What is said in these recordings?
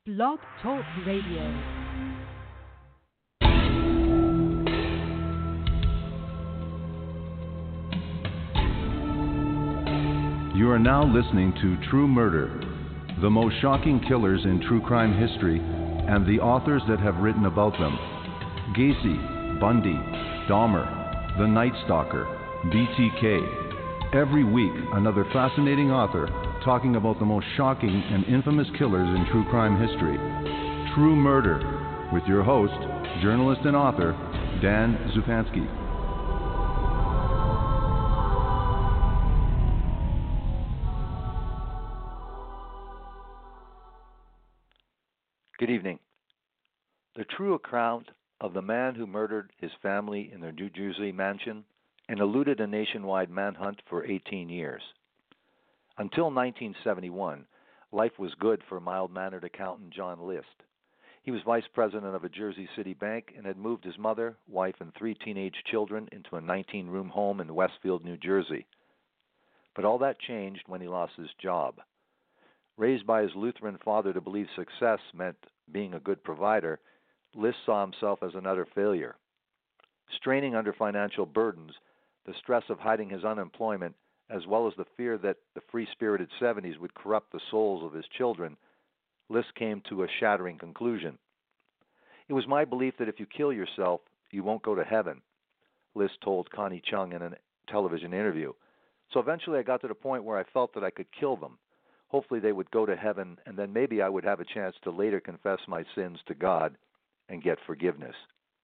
Blog Talk Radio. You are now listening to True Murder, the most shocking killers in true crime history, and the authors that have written about them. Gacy, Bundy, Dahmer, The Night Stalker, BTK. Every week, another fascinating author talking about the most shocking and infamous killers in true crime history. True Murder, with your host, journalist and author, Dan Zupansky. Good evening. The true account of the man who murdered his family in their New Jersey mansion and eluded a nationwide manhunt for 18 years. Until 1971, life was good for mild-mannered accountant John List. He was vice president of a Jersey City bank and had moved his mother, wife, and 3 teenage children into a 19-room home in Westfield, New Jersey. But all that changed when he lost his job. Raised by his Lutheran father to believe success meant being a good provider, List saw himself as an utter failure. Straining under financial burdens, the stress of hiding his unemployment, as well as the fear that the free-spirited 70s would corrupt the souls of his children, List came to a shattering conclusion. It was my belief that if you kill yourself, you won't go to heaven, List told Connie Chung in a television interview. So eventually I got to the point where I felt that I could kill them. Hopefully they would go to heaven, and then maybe I would have a chance to later confess my sins to God and get forgiveness.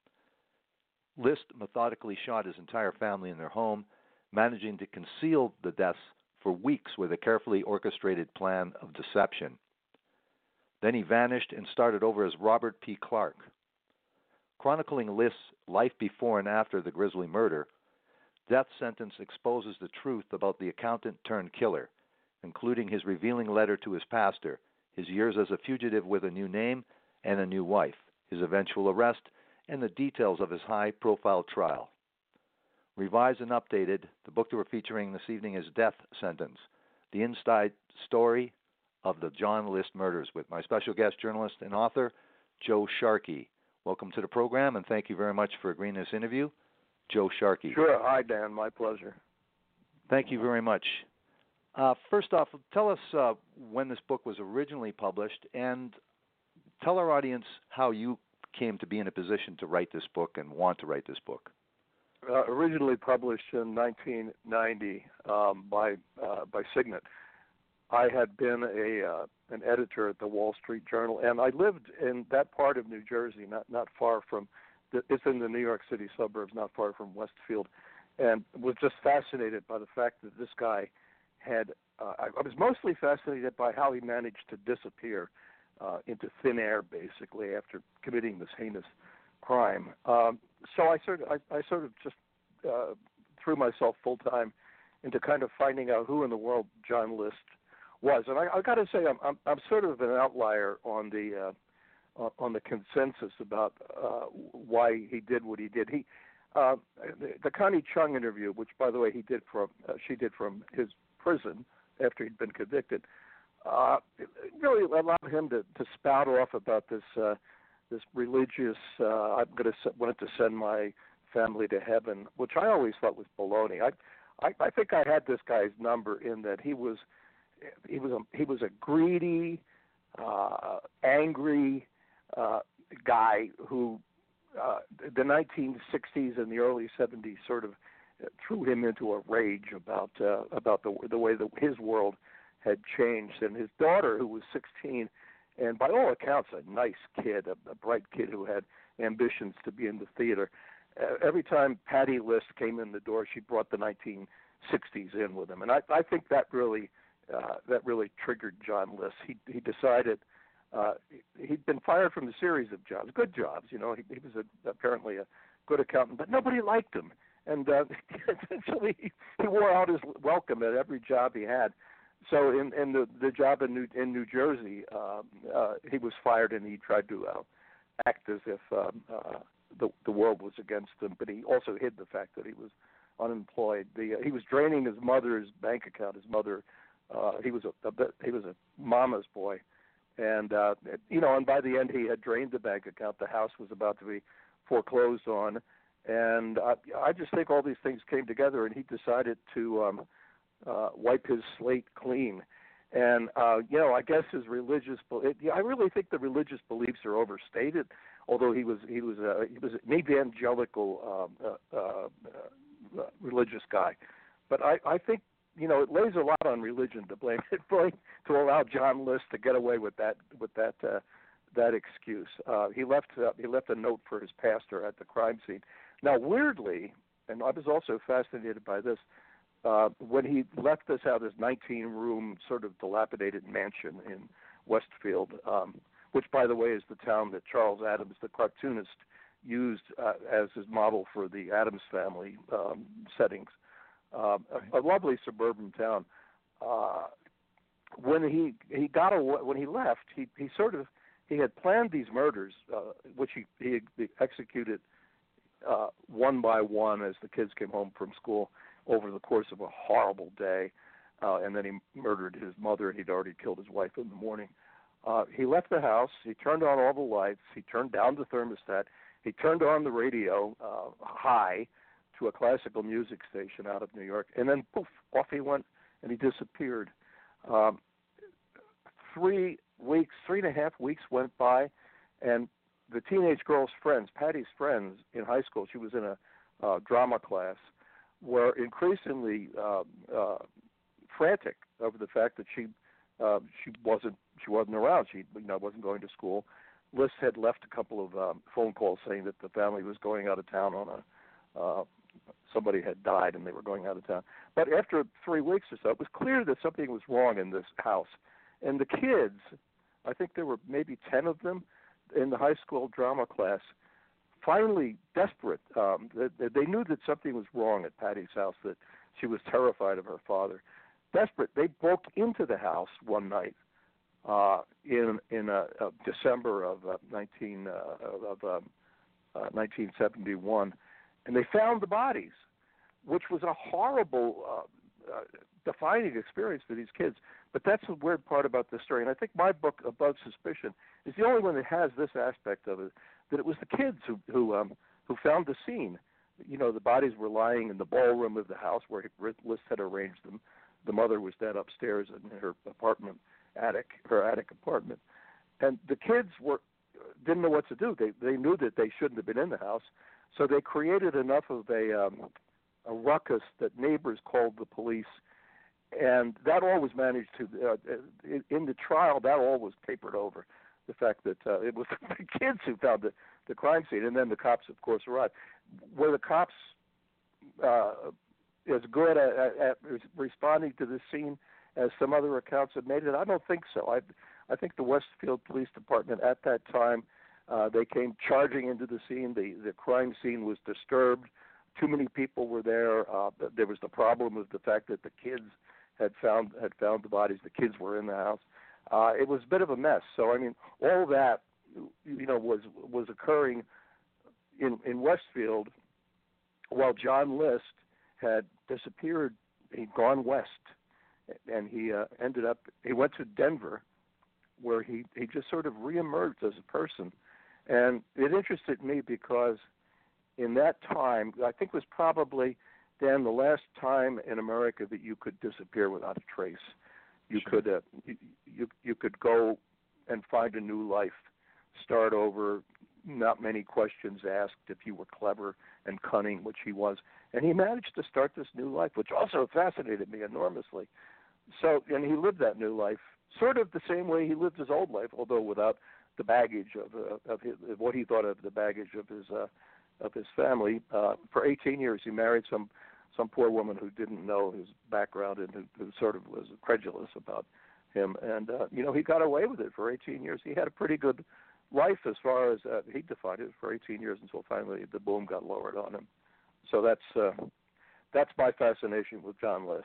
List methodically shot his entire family in their home, managing to conceal the deaths for weeks with a carefully orchestrated plan of deception. Then he vanished and started over as Robert P. Clark. Chronicling List's life before and after the grisly murder, Death Sentence exposes the truth about the accountant-turned-killer, including his revealing letter to his pastor, his years as a fugitive with a new name and a new wife, his eventual arrest, and the details of his high-profile trial. Revised and updated, the book that we're featuring this evening is Death Sentence, the inside story of the John List murders, with my special guest journalist and author, Joe Sharkey. Welcome to the program, and thank you very much for agreeing to this interview. Joe Sharkey. Sure. Hi, Dan. My pleasure. Thank you very much. First off, tell us when this book was originally published, and tell our audience how you came to be in a position to write this book and want to write this book. Originally published in 1990 by Signet. I had been an editor at the Wall Street Journal, and I lived in that part of New Jersey, not far from. It's in the New York City suburbs, not far from Westfield, and was just fascinated by the fact that this guy had. I was mostly fascinated by how he managed to disappear into thin air, basically, after committing this heinous crime. So I sort of just threw myself full time into kind of finding out who in the world John List was, and I got to say I'm sort of an outlier on the consensus about why he did what he did. The Connie Chung interview, which by the way she did from his prison after he'd been convicted, it really allowed him to spout off about this religious. Wanted to send my family to heaven, which I always thought was baloney. I think I had this guy's number in that he was a greedy, angry guy who the 1960s and the early 70s sort of threw him into a rage about the way that his world had changed. And his daughter, who was 16, and by all accounts a nice kid, a bright kid who had ambitions to be in the theater, every time Patty List came in the door, she brought the 1960s in with him. And I think that really triggered John List. He decided he'd been fired from a series of jobs, good jobs. You know, he was apparently a good accountant, but nobody liked him. And essentially, he wore out his welcome at every job he had. So in the job in New Jersey, he was fired, and he tried to act as if the world was against him. But he also hid the fact that he was unemployed. He was draining his mother's bank account. His mother, he was a mama's boy, And and by the end he had drained the bank account. The house was about to be foreclosed on, and I just think all these things came together, and he decided to wipe his slate clean. And I guess his religious, I really think the religious beliefs are overstated. Although he was an evangelical religious guy, but I think it lays a lot on religion to blame to allow John List to get away with that excuse. He left a note for his pastor at the crime scene. Now, weirdly, and I was also fascinated by this, when he left this out, his 19-room sort of dilapidated mansion in Westfield, which, by the way, is the town that Charles Addams, the cartoonist, used as his model for the Addams Family settings. A lovely suburban town. When he left, he had planned these murders, which he executed one by one as the kids came home from school over the course of a horrible day, and then he murdered his mother, and he'd already killed his wife in the morning. He left the house. He turned on all the lights. He turned down the thermostat. He turned on the radio high to a classical music station out of New York, and then poof, off he went, and he disappeared. 3 and a half weeks went by, and the teenage girl's friends, Patty's friends in high school, she was in a drama class, were increasingly frantic over the fact that she wasn't around. She wasn't going to school. List had left a couple of phone calls saying that the family was going out of town on somebody had died and they were going out of town. But after 3 weeks or so, it was clear that something was wrong in this house. And the kids, I think there were maybe 10 of them in the high school drama class, finally desperate. They knew that something was wrong at Patty's house, that she was terrified of her father. Desperate, they broke into the house one night in December of 1971, and they found the bodies, which was a horrible, defining experience for these kids. But that's the weird part about this story, and I think my book, Above Suspicion, is the only one that has this aspect of it, that it was the kids who found the scene. The bodies were lying in the ballroom of the house where List had arranged them. The mother was dead upstairs in her attic apartment, and the kids didn't know what to do. They knew that they shouldn't have been in the house, so they created enough of a ruckus that neighbors called the police, and that all was managed to. In the trial, that all was papered over. The fact that it was the kids who found the crime scene, and then the cops, of course, arrived. Were the cops as good at responding to this scene as some other accounts have made it? I don't think so. I think the Westfield Police Department at that time, they came charging into the scene. The crime scene was disturbed. Too many people were there. There was the problem of the fact that the kids had found the bodies. The kids were in the house. It was a bit of a mess. So I mean, all that was occurring in Westfield while John List had disappeared. He'd gone west, and he went to Denver, where he just sort of reemerged as a person. And it interested me because in that time, I think was probably, Dan, the last time in America that you could disappear without a trace. You Sure. could you could go and find a new life, start over, not many questions asked if you were clever and cunning, which he was. And he managed to start this new life, which also fascinated me enormously. So, and he lived that new life sort of the same way he lived his old life, although without the baggage of what he thought of the baggage of his family. For 18 years, he married some poor woman who didn't know his background and who sort of was credulous about him. And he got away with it for 18 years. He had a pretty good life as far as he defined it for 18 years until finally the boom got lowered on him. So that's my fascination with John List.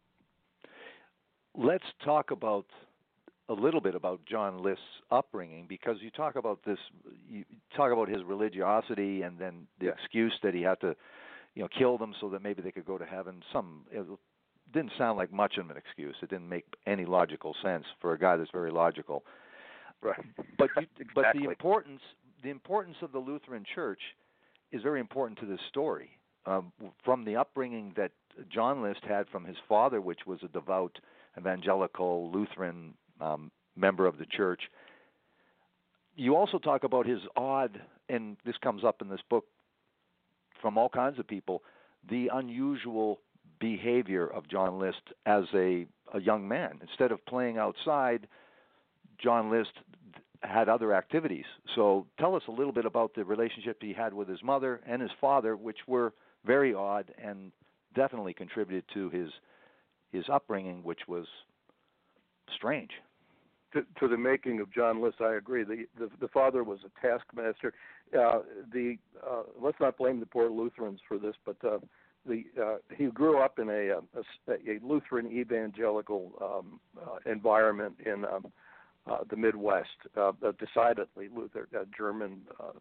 Let's talk about a little bit about John List's upbringing, because you talk about his religiosity and then the excuse that he had to, kill them so that maybe they could go to heaven. It didn't sound like much of an excuse. It didn't make any logical sense for a guy that's very logical. Right. But Exactly. but the importance of the Lutheran Church is very important to this story. From the upbringing that John List had from his father, which was a devout evangelical Lutheran member of the church. You also talk about his odd, and this comes up in this book from all kinds of people, the unusual behavior of John List as a young man. Instead of playing outside, John List had other activities. So tell us a little bit about the relationship he had with his mother and his father, which were very odd and definitely contributed to his upbringing, which was strange. To the making of John List, I agree. The father was a taskmaster. Let's not blame the poor Lutherans for this, but he grew up in a Lutheran evangelical environment in the Midwest, decidedly German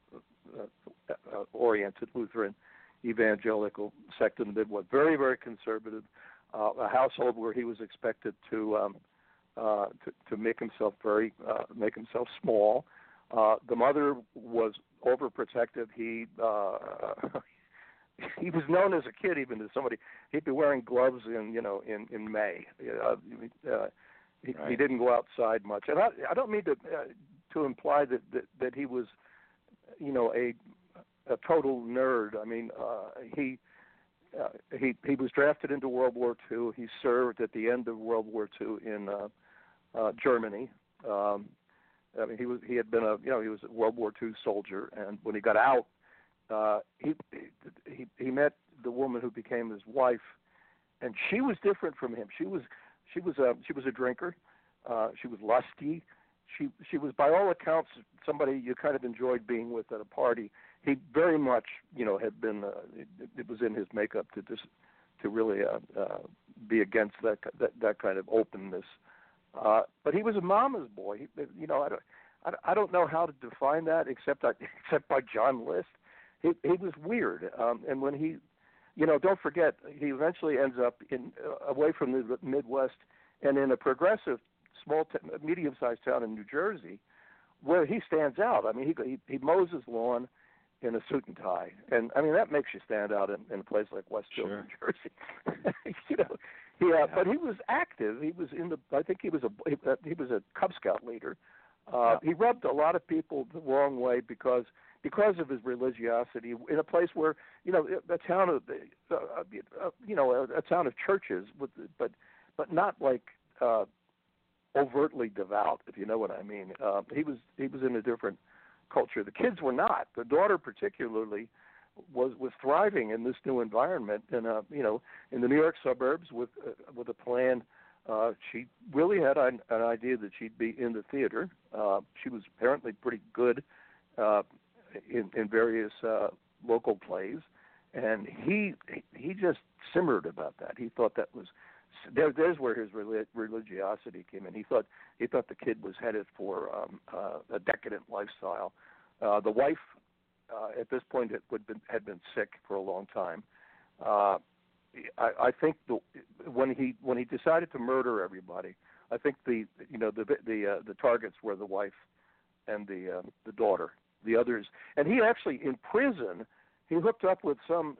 oriented Lutheran evangelical sect in the Midwest. Very, very conservative. A household where he was expected to make himself small. The mother was overprotective. He was known as a kid, even to somebody. He'd be wearing gloves in May. He didn't go outside much, and I don't mean to imply that he was, a total nerd. I mean, he was drafted into World War II. He served at the end of World War II in Germany. I mean, he had been he was a World War II soldier, and when he got out, he met the woman who became his wife, and she was different from him. She was a drinker. She was lusty. She was, by all accounts, somebody you kind of enjoyed being with at a party. He very much, had been. It was in his makeup to really be against that kind of openness. But he was a mama's boy. I don't know how to define that except by John List. He was weird, and when he, don't forget, he eventually ends up away from the Midwest and in a progressive, medium-sized town in New Jersey, where he stands out. I mean, he mows his lawn in a suit and tie, and I mean that makes you stand out in a place like Westfield, sure. New Jersey. But he was active. He was I think he was a Cub Scout leader. He rubbed a lot of people the wrong way because of his religiosity in a place where a town of a town of churches, but not like overtly devout, if you know what I mean. He was in a different culture. The kids were not. The daughter particularly was thriving in this new environment, and in the New York suburbs with a plan. She really had an idea that she'd be in the theater. She was apparently pretty good in various local plays, and he just simmered about that. He thought that was there's where his religiosity came in. He thought the kid was headed for a decadent lifestyle. The wife at this point had been sick for a long time. I think when he decided to murder everybody, I think the targets were the wife and the daughter. The others, and he actually in prison, he hooked up with some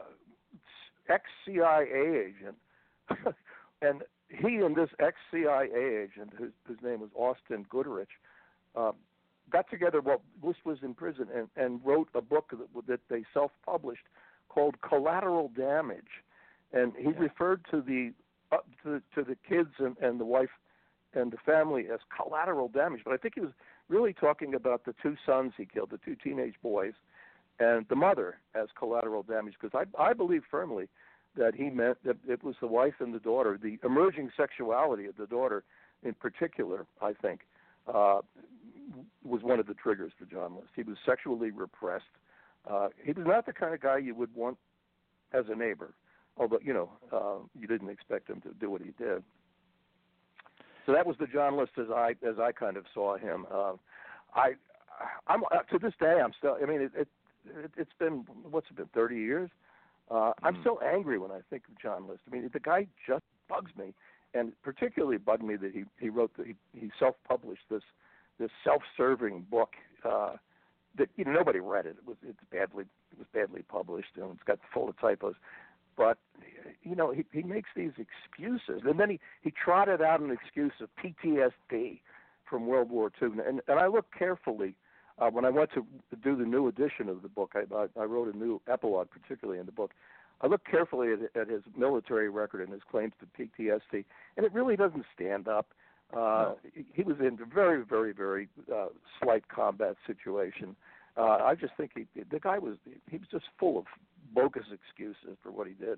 ex-CIA agent, and he and this ex-CIA agent, whose name was Austin Goodrich, got together while List was in prison and wrote a book that they self-published called Collateral Damage, and he referred to the kids and the wife and the family as collateral damage. But I think he was really talking about the two sons he killed, the two teenage boys, and the mother as collateral damage, because I believe firmly that he meant that it was the wife and the daughter, the emerging sexuality of the daughter in particular, I think, was one of the triggers for John List. He was sexually repressed. He was not the kind of guy you would want as a neighbor, although, you didn't expect him to do what he did. So that was the John List as I kind of saw him. I'm to this day I'm still. I mean, it's been 30 years. I'm still angry when I think of John List. I mean, the guy just bugs me, and particularly bugged me that he wrote he self-published this self-serving book that nobody read it. It was badly published, and it's got full of typos. But he makes these excuses, and then he trotted out an excuse of PTSD from World War II. And I looked carefully when I went to do the new edition of the book. I wrote a new epilogue, particularly in the book. I looked carefully at his military record and his claims to PTSD, and it really doesn't stand up. No. He was in a very, very, very slight combat situation. I just think the guy was just full of bogus excuses for what he did.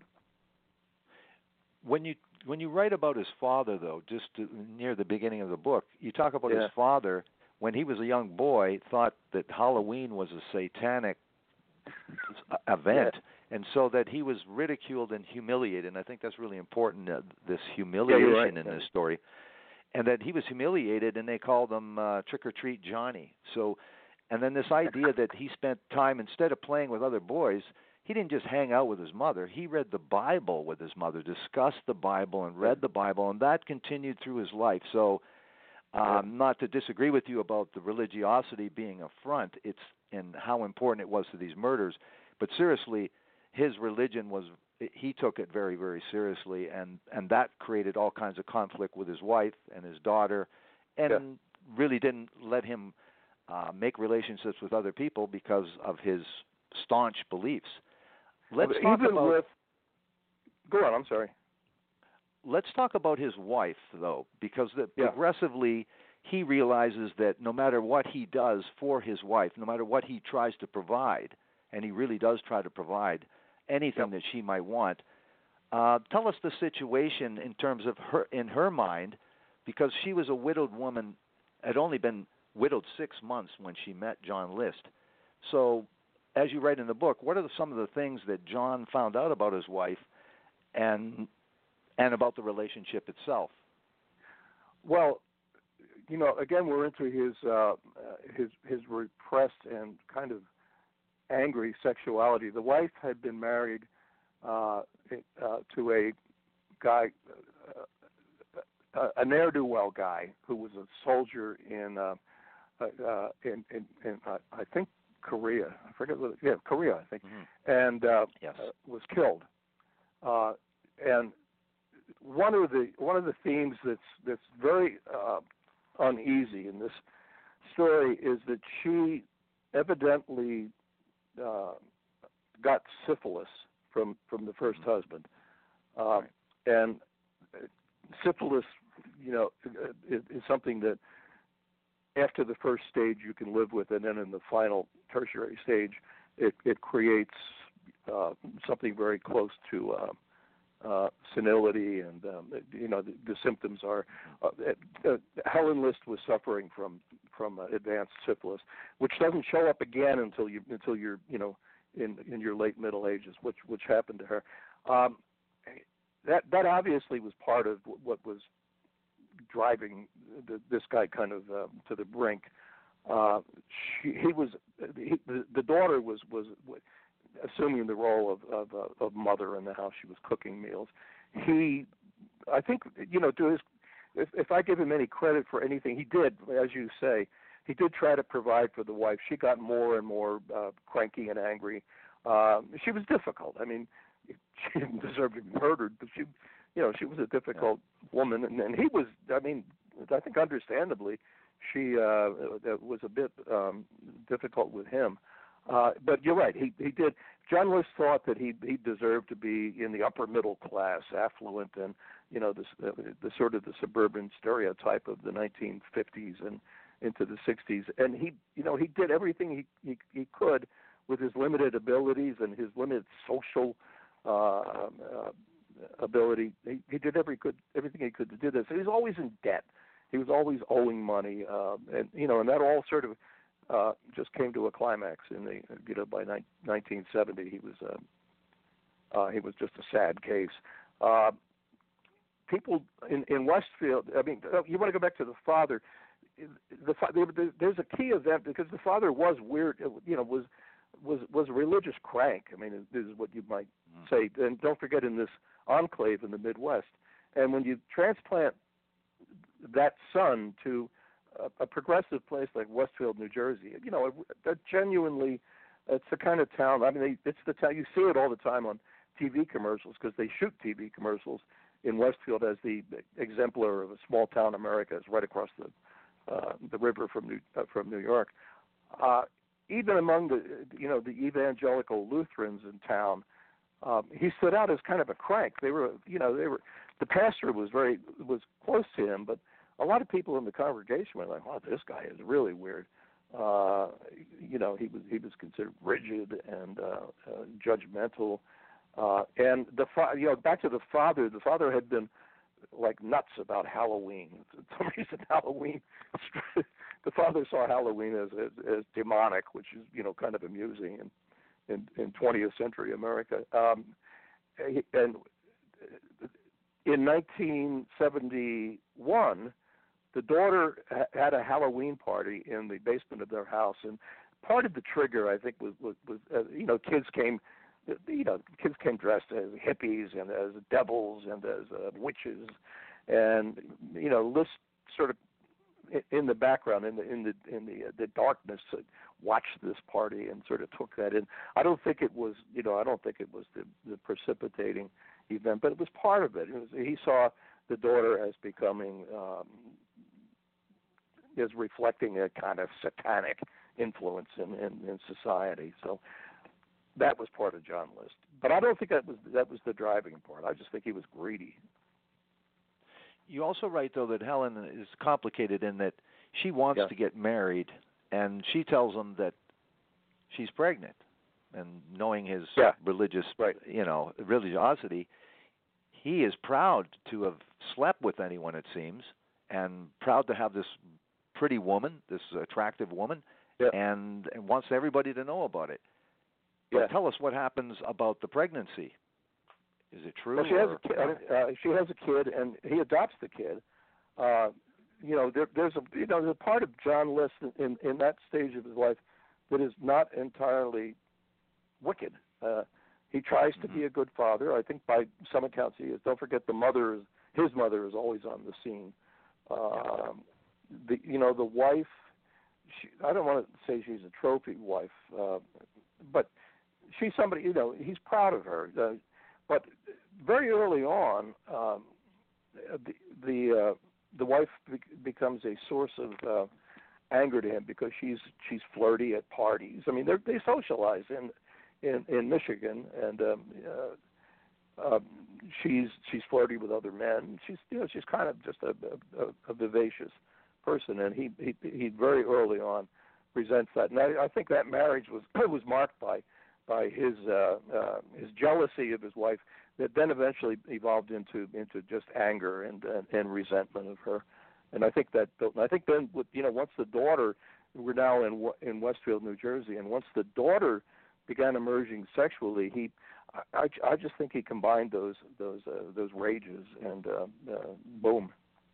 When you write about his father, though, near the beginning of the book, you talk about his father, when he was a young boy, thought that Halloween was a satanic event, and so that he was ridiculed and humiliated. And I think that's really important, this humiliation in this story. And that he was humiliated, and they called him Trick or Treat Johnny. So, and then this idea that he spent time, instead of playing with other boys, he didn't just hang out with his mother. He read the Bible with his mother, discussed the Bible and read the Bible, and that continued through his life. So, not to disagree with you about the religiosity being a front, and how important it was to these murders, but seriously, his religion he took it very, very seriously, and that created all kinds of conflict with his wife and his daughter, and really didn't let him make relationships with other people because of his staunch beliefs. Go on, I'm sorry. Let's talk about his wife, though, because progressively he realizes that no matter what he does for his wife, no matter what he tries to provide, and he really does try to provide anything that she might want, tell us the situation in terms of in her mind, because she was a widowed woman, had only been widowed 6 months when she met John List. So, as you write in the book, what are some of the things that John found out about his wife and about the relationship itself? Well, again, we're into his repressed and kind of angry sexuality. The wife had been married to a guy, a ne'er-do-well guy who was a soldier in I think Korea. I forget what. Yeah, Korea, I think, and was killed. And one of the themes that's very uneasy in this story is that she evidently got syphilis from the first husband, and syphilis, is something that after the first stage you can live with, and then in the final tertiary stage, it creates something very close to senility, and the symptoms are. Helen List was suffering from advanced syphilis, which doesn't show up again until you're in your late middle ages, which happened to her. That obviously was part of what was driving this guy kind of to the brink. The daughter was assuming the role of mother in the house. She was cooking meals. I think, if I give him any credit for anything, he did, as you say, he did try to provide for the wife. She got more and more cranky and angry. She was difficult. I mean, she didn't deserve to be murdered, but she was a difficult woman, and he was. I mean, I think understandably, she was a bit difficult with him. But you're right. He did. John List thought that he deserved to be in the upper middle class, affluent, and the sort of the suburban stereotype of the 1950s and into the 60s. And he did everything he could with his limited abilities and his limited social ability. He did everything he could to do this. And he was always in debt. He was always owing money, and that all sort of just came to a climax in by 1970. He was just a sad case. People in Westfield. I mean, you want to go back to the father. There's a key event because the father was weird. Was a religious crank. I mean, this is what you might say. And don't forget, in this enclave in the Midwest, and when you transplant that son to a progressive place like Westfield, New Jersey, that genuinely, it's the kind of town. I mean, it's the town you see it all the time on TV commercials because they shoot TV commercials in Westfield as the exemplar of a small town America. It's right across the river from New York. Even among the evangelical Lutherans in town, he stood out as kind of a crank. The pastor was close to him, but a lot of people in the congregation were like, "Oh, this guy is really weird." He was considered rigid and judgmental. And back to the father. The father had been like nuts about Halloween. For some reason, Halloween. The father saw Halloween as demonic, which is kind of amusing in 20th century America. And in 1971, the daughter had a Halloween party in the basement of their house, and part of the trigger, I think, was kids came. Kids came dressed as hippies and as devils and as witches, and this sort of in the background, in the darkness, watched this party and sort of took that in. I don't think it was the precipitating event, but it was part of it. He saw the daughter as becoming as reflecting a kind of satanic influence in society. So that was part of John List, but I don't think that was the driving part. I just think he was greedy. You also write, though, that Helen is complicated in that she wants to get married, and she tells him that she's pregnant. And knowing his religious, religiosity, he is proud to have slept with anyone, it seems, and proud to have this pretty woman, this attractive woman, and wants everybody to know about it. But tell us what happens about the pregnancy. Is it true? Well, she has a kid. She has a kid, and he adopts the kid. There's a part of John List in that stage of his life that is not entirely wicked. He tries to be a good father. I think by some accounts he is. Don't forget his mother is always on the scene. The wife. I don't want to say she's a trophy wife, but she's somebody. He's proud of her. But very early on, the wife becomes a source of anger to him because she's flirty at parties. I mean, they socialize in Michigan, and she's flirty with other men. She's kind of just a vivacious person, and he very early on resents that. And I think that marriage was marked by his jealousy of his wife, that then eventually evolved into just anger and resentment of her. And I think then once the daughter, we're now in Westfield, New Jersey, and once the daughter began emerging sexually, I just think he combined those rages, and boom.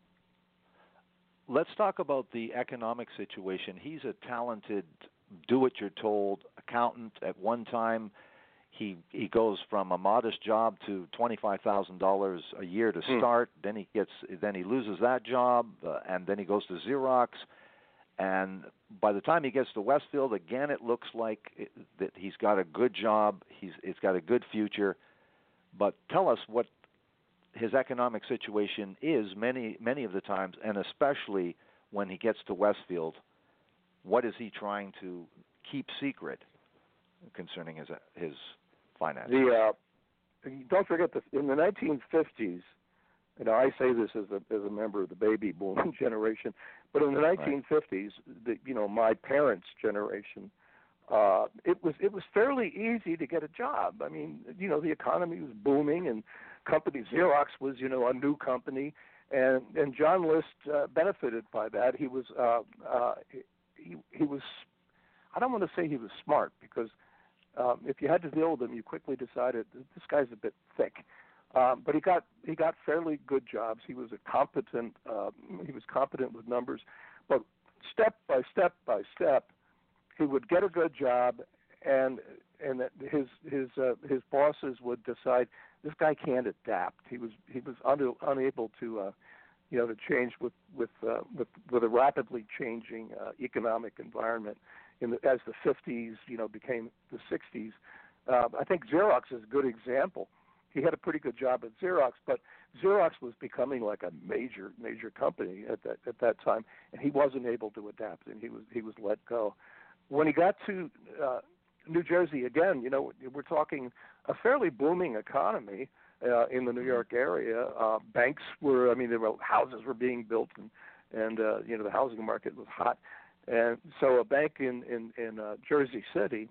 Let's talk about the economic situation. He's a talented, do-what-you're-told accountant. At one time, he goes from a modest job to $25,000 a year to start. Then he loses that job, and then he goes to Xerox. And by the time he gets to Westfield, again, it looks like that he's got a good job. It's got a good future. But tell us what his economic situation is many of the times, and especially when he gets to Westfield. What is he trying to keep secret concerning his finances? Don't forget that in the 1950s, I say this as a member of the baby boom generation, but in the 1950s, my parents' generation, it was fairly easy to get a job. I mean, the economy was booming, and Xerox was a new company, and John List benefited by that. He was he was, I don't want to say he was smart, because if you had to deal with him, you quickly decided this guy's a bit thick. But he got fairly good jobs. He was competent with numbers. But step by step by step, he would get a good job, and his bosses would decide this guy can't adapt. He was unable to to change with a rapidly changing economic environment. As the 50s, became the 60s, I think Xerox is a good example. He had a pretty good job at Xerox, but Xerox was becoming like a major company at that time, and he wasn't able to adapt, and he was let go. When he got to New Jersey again, we're talking a fairly booming economy in the New York area. Banks were, houses were being built, and the housing market was hot, and so a bank in Jersey City.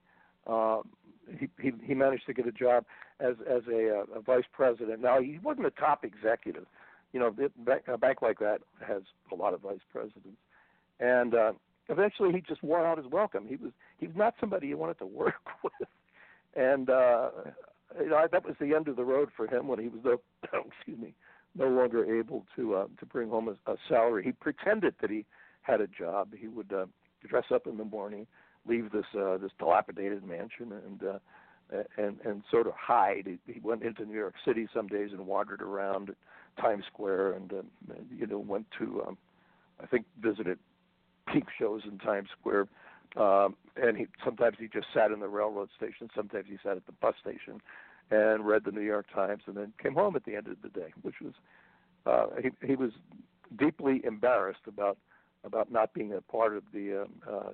He managed to get a job as a vice president. Now, he wasn't a top executive. A bank like that has a lot of vice presidents. And eventually he just wore out his welcome. He was not somebody you wanted to work with. And that was the end of the road for him when he was no longer able to bring home a salary. He pretended that he had a job. He would dress up in the morning, leave this dilapidated mansion, and sort of hide. He went into New York City some days and wandered around Times Square, and went to I think visited peep shows in Times Square. And sometimes he just sat in the railroad station. Sometimes he sat at the bus station and read the New York Times, and then came home at the end of the day, which was he was deeply embarrassed about not being a part of the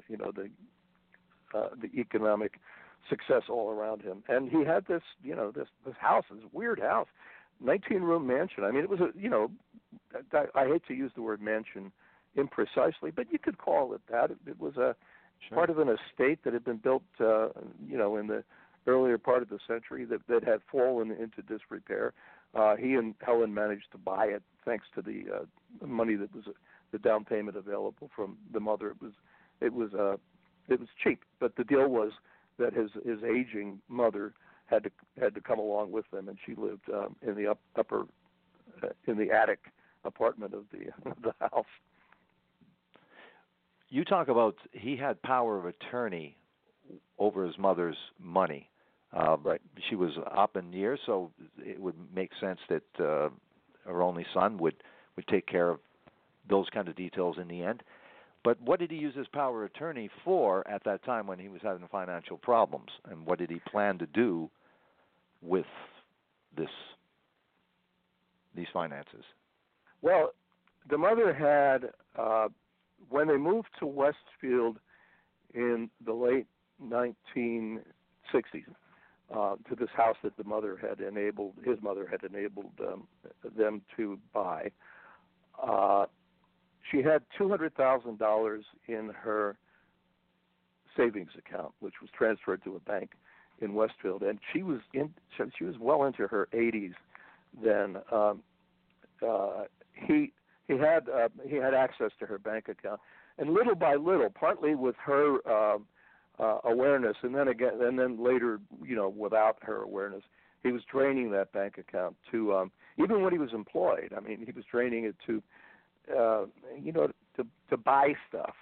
economic success all around him. And he had this house, this weird house, 19-room mansion. I mean, it was I hate to use the word mansion imprecisely, but you could call it that. It was part of an estate that had been built, in the earlier part of the century that had fallen into disrepair. He and Helen managed to buy it thanks to the money that was the down payment available from the mother. It was cheap, but the deal was that his aging mother had to come along with them, and she lived in the upper in the attic apartment of the house. You talk about he had power of attorney over his mother's money. Right. She was up in years, so it would make sense that her only son would take care of those kind of details in the end. But what did he use his power of attorney for at that time when he was having financial problems? And what did he plan to do with these finances? Well, the mother had, when they moved to Westfield in the late 1960s, to this house that his mother had enabled them to buy, she had $200,000 in her savings account, which was transferred to a bank in Westfield, and she was well into her 80s then. He had access to her bank account, and little by little, partly with her awareness, and then later, without her awareness, he was draining that bank account to even when he was employed. I mean, he was draining it to to buy stuff,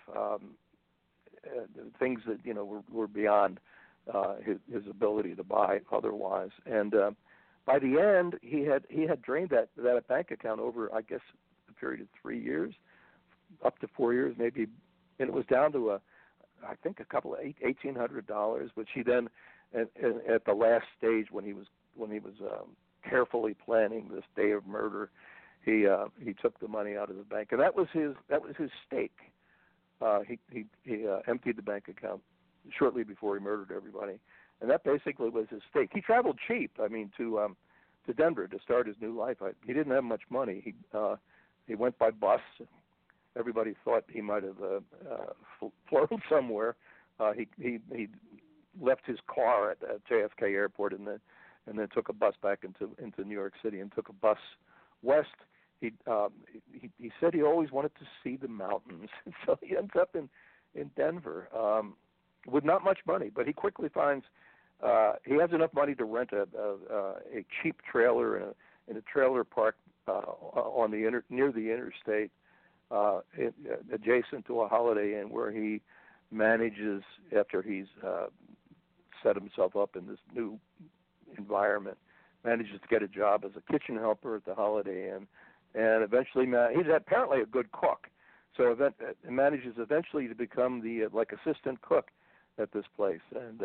things that were beyond his ability to buy otherwise. And by the end, he had drained that bank account over, I guess, a period of 3 years, up to 4 years maybe, and it was down to I think a couple of $1,800, which he then at the last stage when he was carefully planning this day of murder, he took the money out of the bank, and that was his stake. He emptied the bank account shortly before he murdered everybody, and that basically was his stake. He traveled cheap, to Denver to start his new life. He didn't have much money. He went by bus. Everybody thought he might have flown somewhere. He left his car at JFK Airport and then took a bus back into New York City and took a bus west. He said he always wanted to see the mountains, so he ends up in Denver with not much money. But he quickly finds he has enough money to rent a cheap trailer in a trailer park on near the interstate, adjacent to a Holiday Inn, where he manages, after he's set himself up in this new environment, manages to get a job as a kitchen helper at the Holiday Inn, and eventually he's apparently a good cook. So manages eventually to become the like assistant cook at this place, and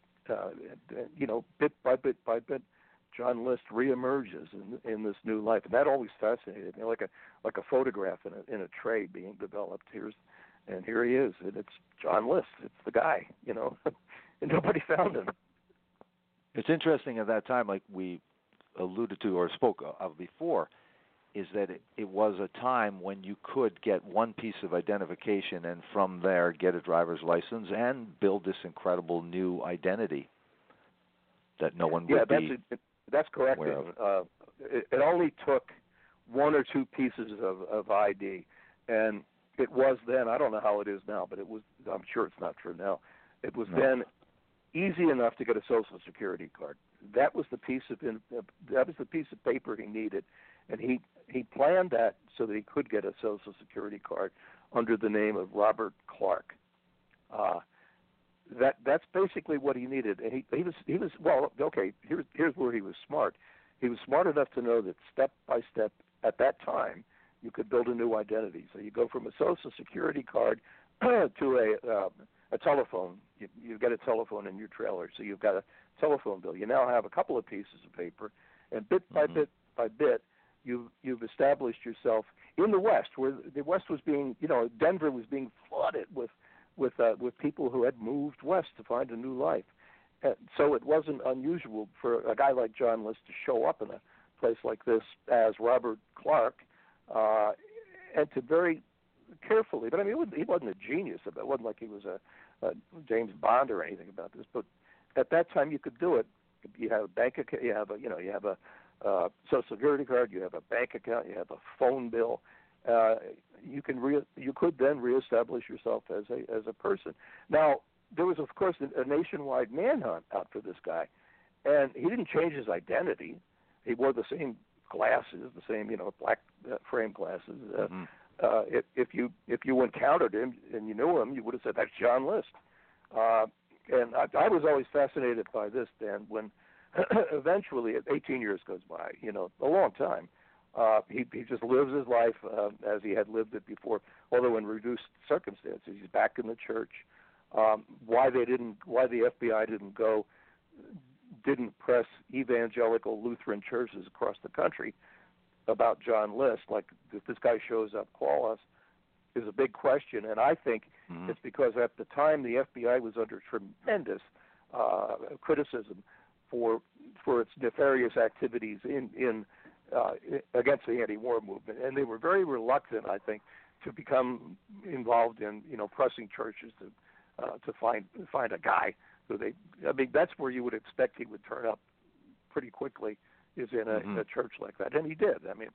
bit by bit, John List reemerges in this new life, and that always fascinated me, like a photograph in a tray being developed. Here he is, and it's John List. It's the guy, and nobody found him. It's interesting at that time, like we alluded to or spoke of before, is that it was a time when you could get one piece of identification and from there get a driver's license and build this incredible new identity that no one would be. That's correct. Aware of. It only took one or two pieces of ID, and it was then, I don't know how it is now, but it was, I'm sure it's not true now, it was then easy enough to get a Social Security card. That was the piece of paper he needed, and he planned that so that he could get a Social Security card under the name of Robert Clark. That's basically what he needed, and he was well. Okay, here's where he was smart. He was smart enough to know that step by step at that time you could build a new identity. So you go from a Social Security card to a telephone. You get a telephone in your trailer, so you've got a telephone bill. You now have a couple of pieces of paper, and bit by bit, you've established yourself in the West, where the West was being, Denver was being flooded with people who had moved west to find a new life. And so it wasn't unusual for a guy like John List to show up in a place like this as Robert Clark, and to very carefully, but I mean, he wasn't a genius. It wasn't like he was a James Bond or anything about this. But at that time, you could do it. You have a bank account. You have a Social Security card. You have a bank account. You have a phone bill. You could then reestablish yourself as a person. Now, there was, of course, a nationwide manhunt out for this guy, and he didn't change his identity. He wore the same glasses, the same black frame glasses. If you encountered him and you knew him, you would have said, "That's John List." And I was always fascinated by this, Dan, when eventually 18 years goes by, a long time. He just lives his life as he had lived it before, although in reduced circumstances. He's back in the church. Why the FBI didn't press evangelical Lutheran churches across the country about John List, like if this guy shows up, call us, is a big question. And I think it's because at the time the FBI was under tremendous criticism for its nefarious activities in against the anti-war movement, and they were very reluctant, I think, to become involved in pressing churches to find a guy who that's where you would expect he would turn up pretty quickly, is in a church like that, and he did. I mean,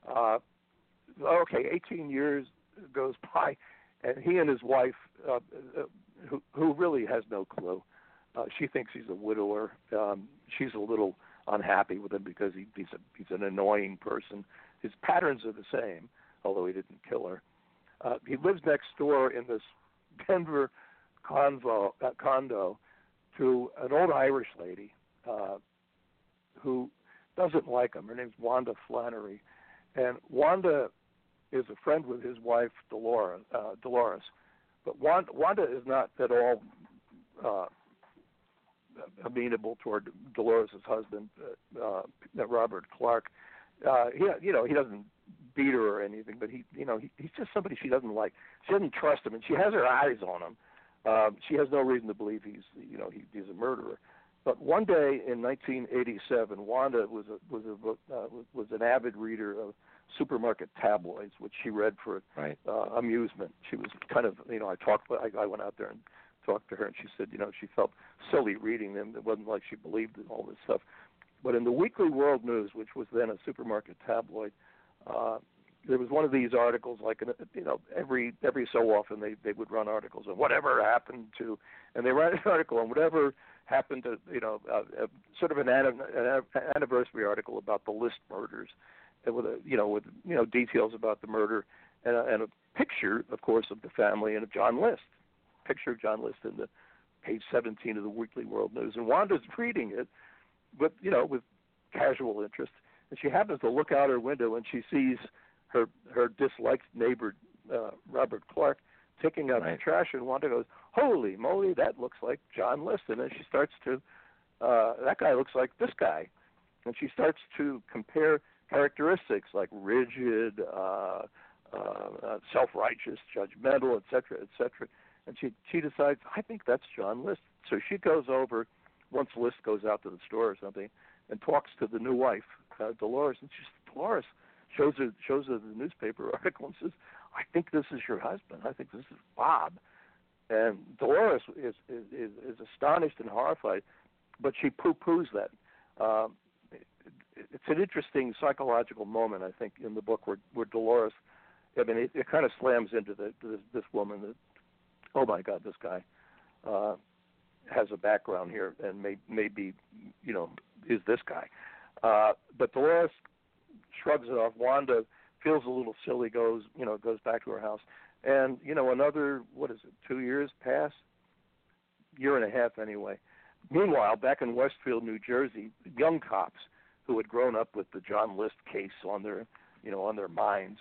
18 years goes by, and he and his wife, who really has no clue, she thinks he's a widower. She's a little unhappy with him because he's an annoying person. His patterns are the same, although he didn't kill her. He lives next door in this Denver condo to an old Irish lady who doesn't like him. Her name's Wanda Flannery, and Wanda is a friend with his wife Dolores. But Wanda is not at all amenable toward Dolores' husband, Robert Clark. He doesn't beat her or anything, but he's just somebody she doesn't like. She doesn't trust him, and she has her eyes on him. She has no reason to believe he's a murderer. But one day in 1987, Wanda was an avid reader of supermarket tabloids, which she read for amusement. She was kind of, I went out there and talked to her, and she said, she felt silly reading them. It wasn't like she believed in all this stuff. But in the Weekly World News, which was then a supermarket tabloid, there was one of these articles, like every so often they would run articles on whatever happened to, and they ran an article on whatever happened to, sort of an anniversary article about the List murders, and with details about the murder, and a picture, of course, of the family and of John List. Picture of John List in the page 17 of the Weekly World News, and Wanda's reading it, with casual interest, and she happens to look out her window and she sees her disliked neighbor Robert Clark taking out the trash, and Wanda goes, "Holy moly, that looks like John List." And then she starts to, that guy looks like this guy, and she starts to compare characteristics like rigid, self-righteous, judgmental, etc., etc. And she decides, I think that's John List. So she goes over once List goes out to the store or something, and talks to the new wife, Dolores, and Dolores shows her the newspaper article and says, "I think this is your husband. I think this is Bob." And Dolores is astonished and horrified, but she poo-poos that. It's an interesting psychological moment, I think, in the book where Dolores, I mean, it kind of slams into this woman that, oh my God, this guy has a background here and may be, is this guy. But Dolores shrugs it off. Wanda feels a little silly, goes back to her house. And, another, 2 years pass? Year and a half anyway. Meanwhile, back in Westfield, New Jersey, young cops who had grown up with the John List case on their minds,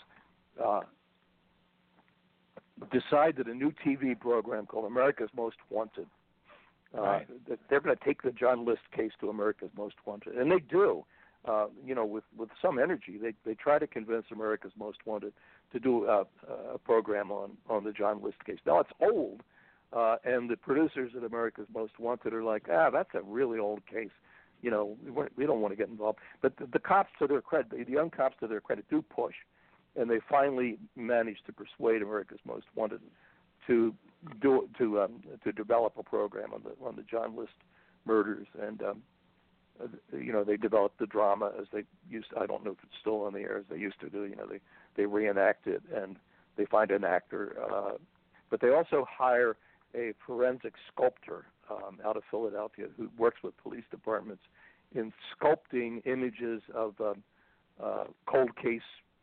decide that a new TV program called America's Most Wanted, that they're going to take the John List case to America's Most Wanted. And they do, with some energy. They try to convince America's Most Wanted to do a program on the John List case. Now, it's old, and the producers at America's Most Wanted are like, that's a really old case. We don't want to get involved. But the cops, to their credit, the young cops, to their credit, do push. And they finally managed to persuade America's Most Wanted to develop a program on the John List murders, and they developed the drama as they used to. I don't know if it's still on the air as they used to do. They reenact it, and they find an actor, but they also hire a forensic sculptor out of Philadelphia who works with police departments in sculpting images of cold case.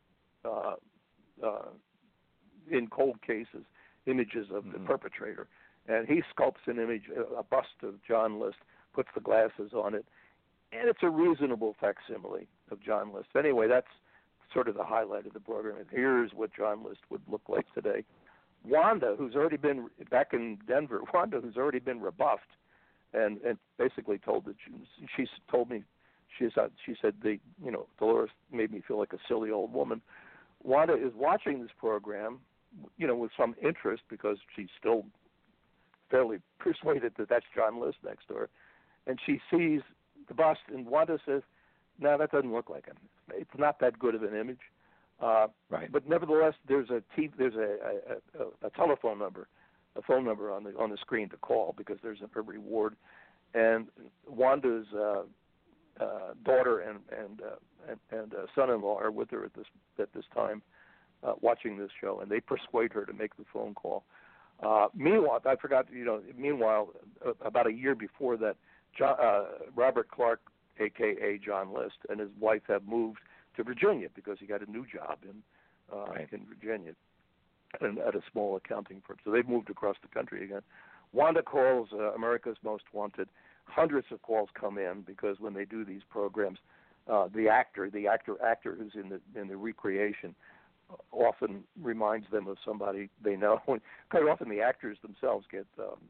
In cold cases, images of the perpetrator. And he sculpts an image, a bust of John List, puts the glasses on it, and it's a reasonable facsimile of John List. Anyway, that's sort of the highlight of the program. And here's what John List would look like today. Wanda, who's already been back in Denver, who's already been rebuffed and basically told that she told me, she said, Dolores made me feel like a silly old woman. Wanda is watching this program, with some interest because she's still fairly persuaded that that's John List next door. And she sees the bust, and Wanda says, "No, that doesn't look like him. It's not that good of an image." Right. But nevertheless, there's a telephone number, a phone number on the screen to call because there's a reward. And Wanda's daughter and son-in-law are with her at this time, watching this show, and they persuade her to make the phone call. Meanwhile, I forgot. Meanwhile, about a year before that, Robert Clark, a.k.a. John List, and his wife have moved to Virginia because he got a new job in Virginia, and at a small accounting firm. So they've moved across the country again. Wanda calls America's Most Wanted. Hundreds of calls come in because when they do these programs, the actor who's in the recreation often reminds them of somebody they know. Quite often, the actors themselves get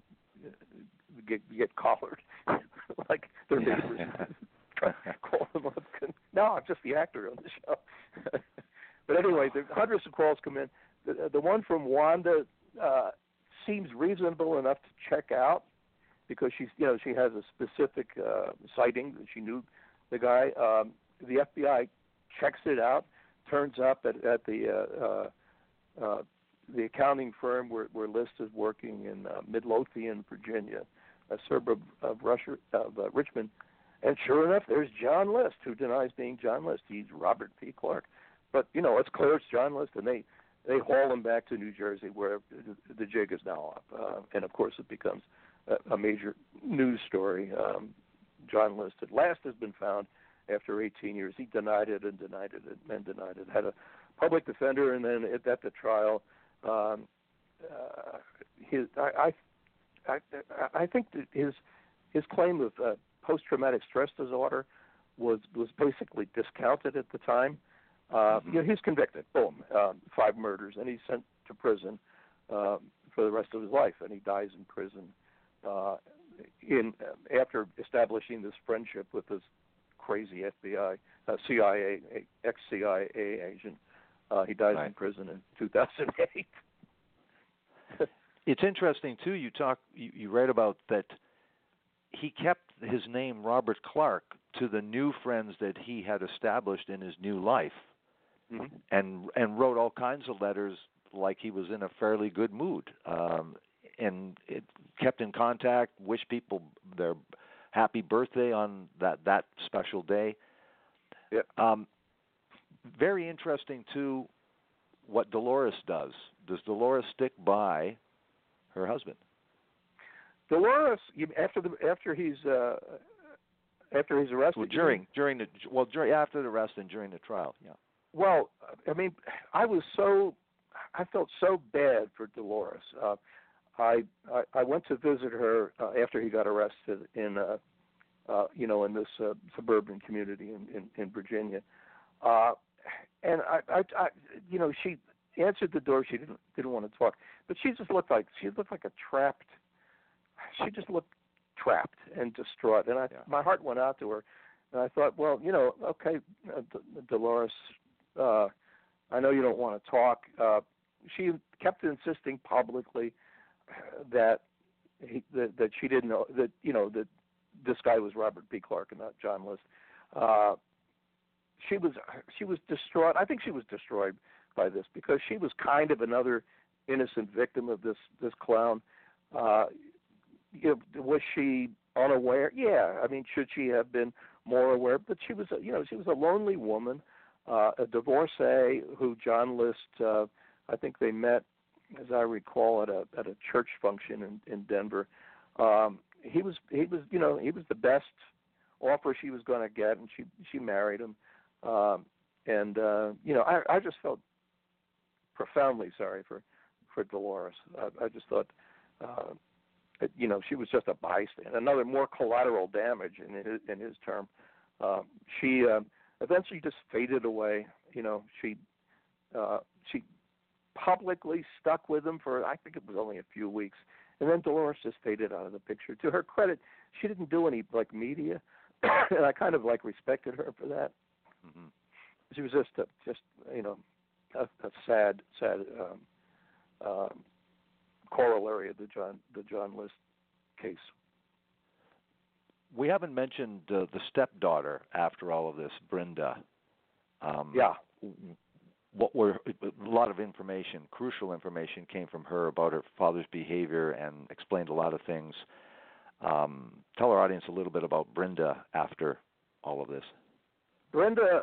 collared, like their neighbors. Call them up. No, I'm just the actor on the show. But anyway, hundreds of calls come in. The one from Wanda seems reasonable enough to check out because she has a specific sighting that she knew the guy. The FBI checks it out. Turns up at the accounting firm where List is working in Midlothian, Virginia, a suburb of Richmond. And sure enough, there's John List, who denies being John List. He's Robert P. Clark. But, it's clear it's John List, and they haul him back to New Jersey where the jig is now up. And, of course, it becomes a major news story. John List at last has been found after 18 years. He denied it and denied it and denied it. Had a public defender, and then at the trial, I think that his claim of post-traumatic stress disorder was basically discounted at the time. He's convicted. Boom, 5 murders, and he's sent to prison for the rest of his life, and he dies in prison. After establishing this friendship with this crazy FBI, CIA, ex-CIA agent, he dies in prison in 2008. It's interesting too. You write about that. He kept his name Robert Clark to the new friends that he had established in his new life, and wrote all kinds of letters like he was in a fairly good mood, and it kept in contact, wished people their happy birthday on that special day. Yeah. Very interesting too, what Dolores does. Does Dolores stick by her husband? Dolores, after he's arrested. Well, after the arrest and during the trial. Yeah. Well, I mean, I felt so bad for Dolores. I went to visit her after he got arrested in this suburban community in Virginia, and I she answered the door. She didn't want to talk, but she looked like a trapped. She just looked trapped and distraught, and my heart went out to her, and I thought, well, okay, Dolores, I know you don't want to talk. She kept insisting publicly that she didn't know that this guy was Robert B. Clark and not John List. She was distraught. I think she was destroyed by this because she was kind of another innocent victim of this clown. Was she unaware? Yeah. I mean, should she have been more aware? But she was a lonely woman, a divorcee who John List. I think they met, as I recall, at a church function in Denver. He was the best offer she was going to get, and she married him. I just felt profoundly sorry for Dolores. I just thought, she was just a bystander, another more collateral damage in his term. She eventually just faded away. She publicly stuck with him for, I think it was only a few weeks, and then Dolores just faded out of the picture. To her credit, she didn't do any media, and I kind of respected her for that. Mm-hmm. She was just a sad corollary of the John List case. We haven't mentioned the stepdaughter after all of this, Brenda. Yeah. A lot of information, crucial information, came from her about her father's behavior and explained a lot of things. Tell our audience a little bit about Brenda after all of this. Brenda,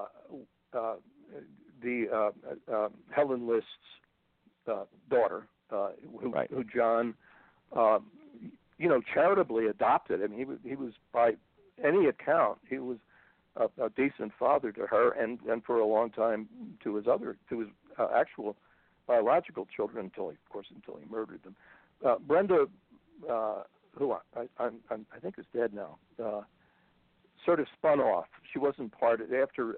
Helen List's daughter, who John, charitably adopted. I mean, he was by any account, he was a decent father to her, and for a long time to his actual biological children until he murdered them. Brenda, who I think is dead now, sort of spun off. She wasn't part of after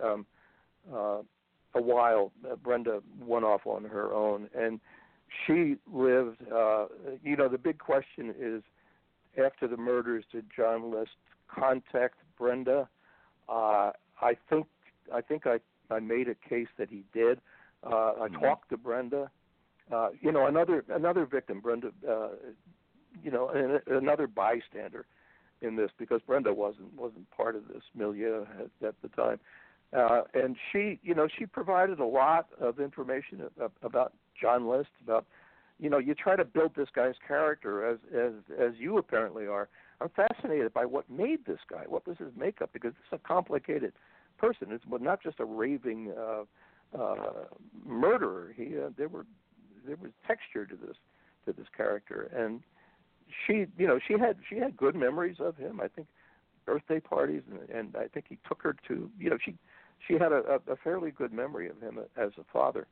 a while. Brenda went off on her own, and she lived. The big question is, after the murders, did John List contact Brenda? I think I made a case that he did. I talked to Brenda. Another victim, Brenda. Another bystander in this, because Brenda wasn't part of this milieu at the time, and she provided a lot of information about John List. About you try to build this guy's character as you apparently are. I'm fascinated by what made this guy. What was his makeup? Because it's a complicated person. It's not just a raving murderer. There was texture to this character, and she had good memories of him. I think birthday parties, and I think he took her to. She had a fairly good memory of him as a father.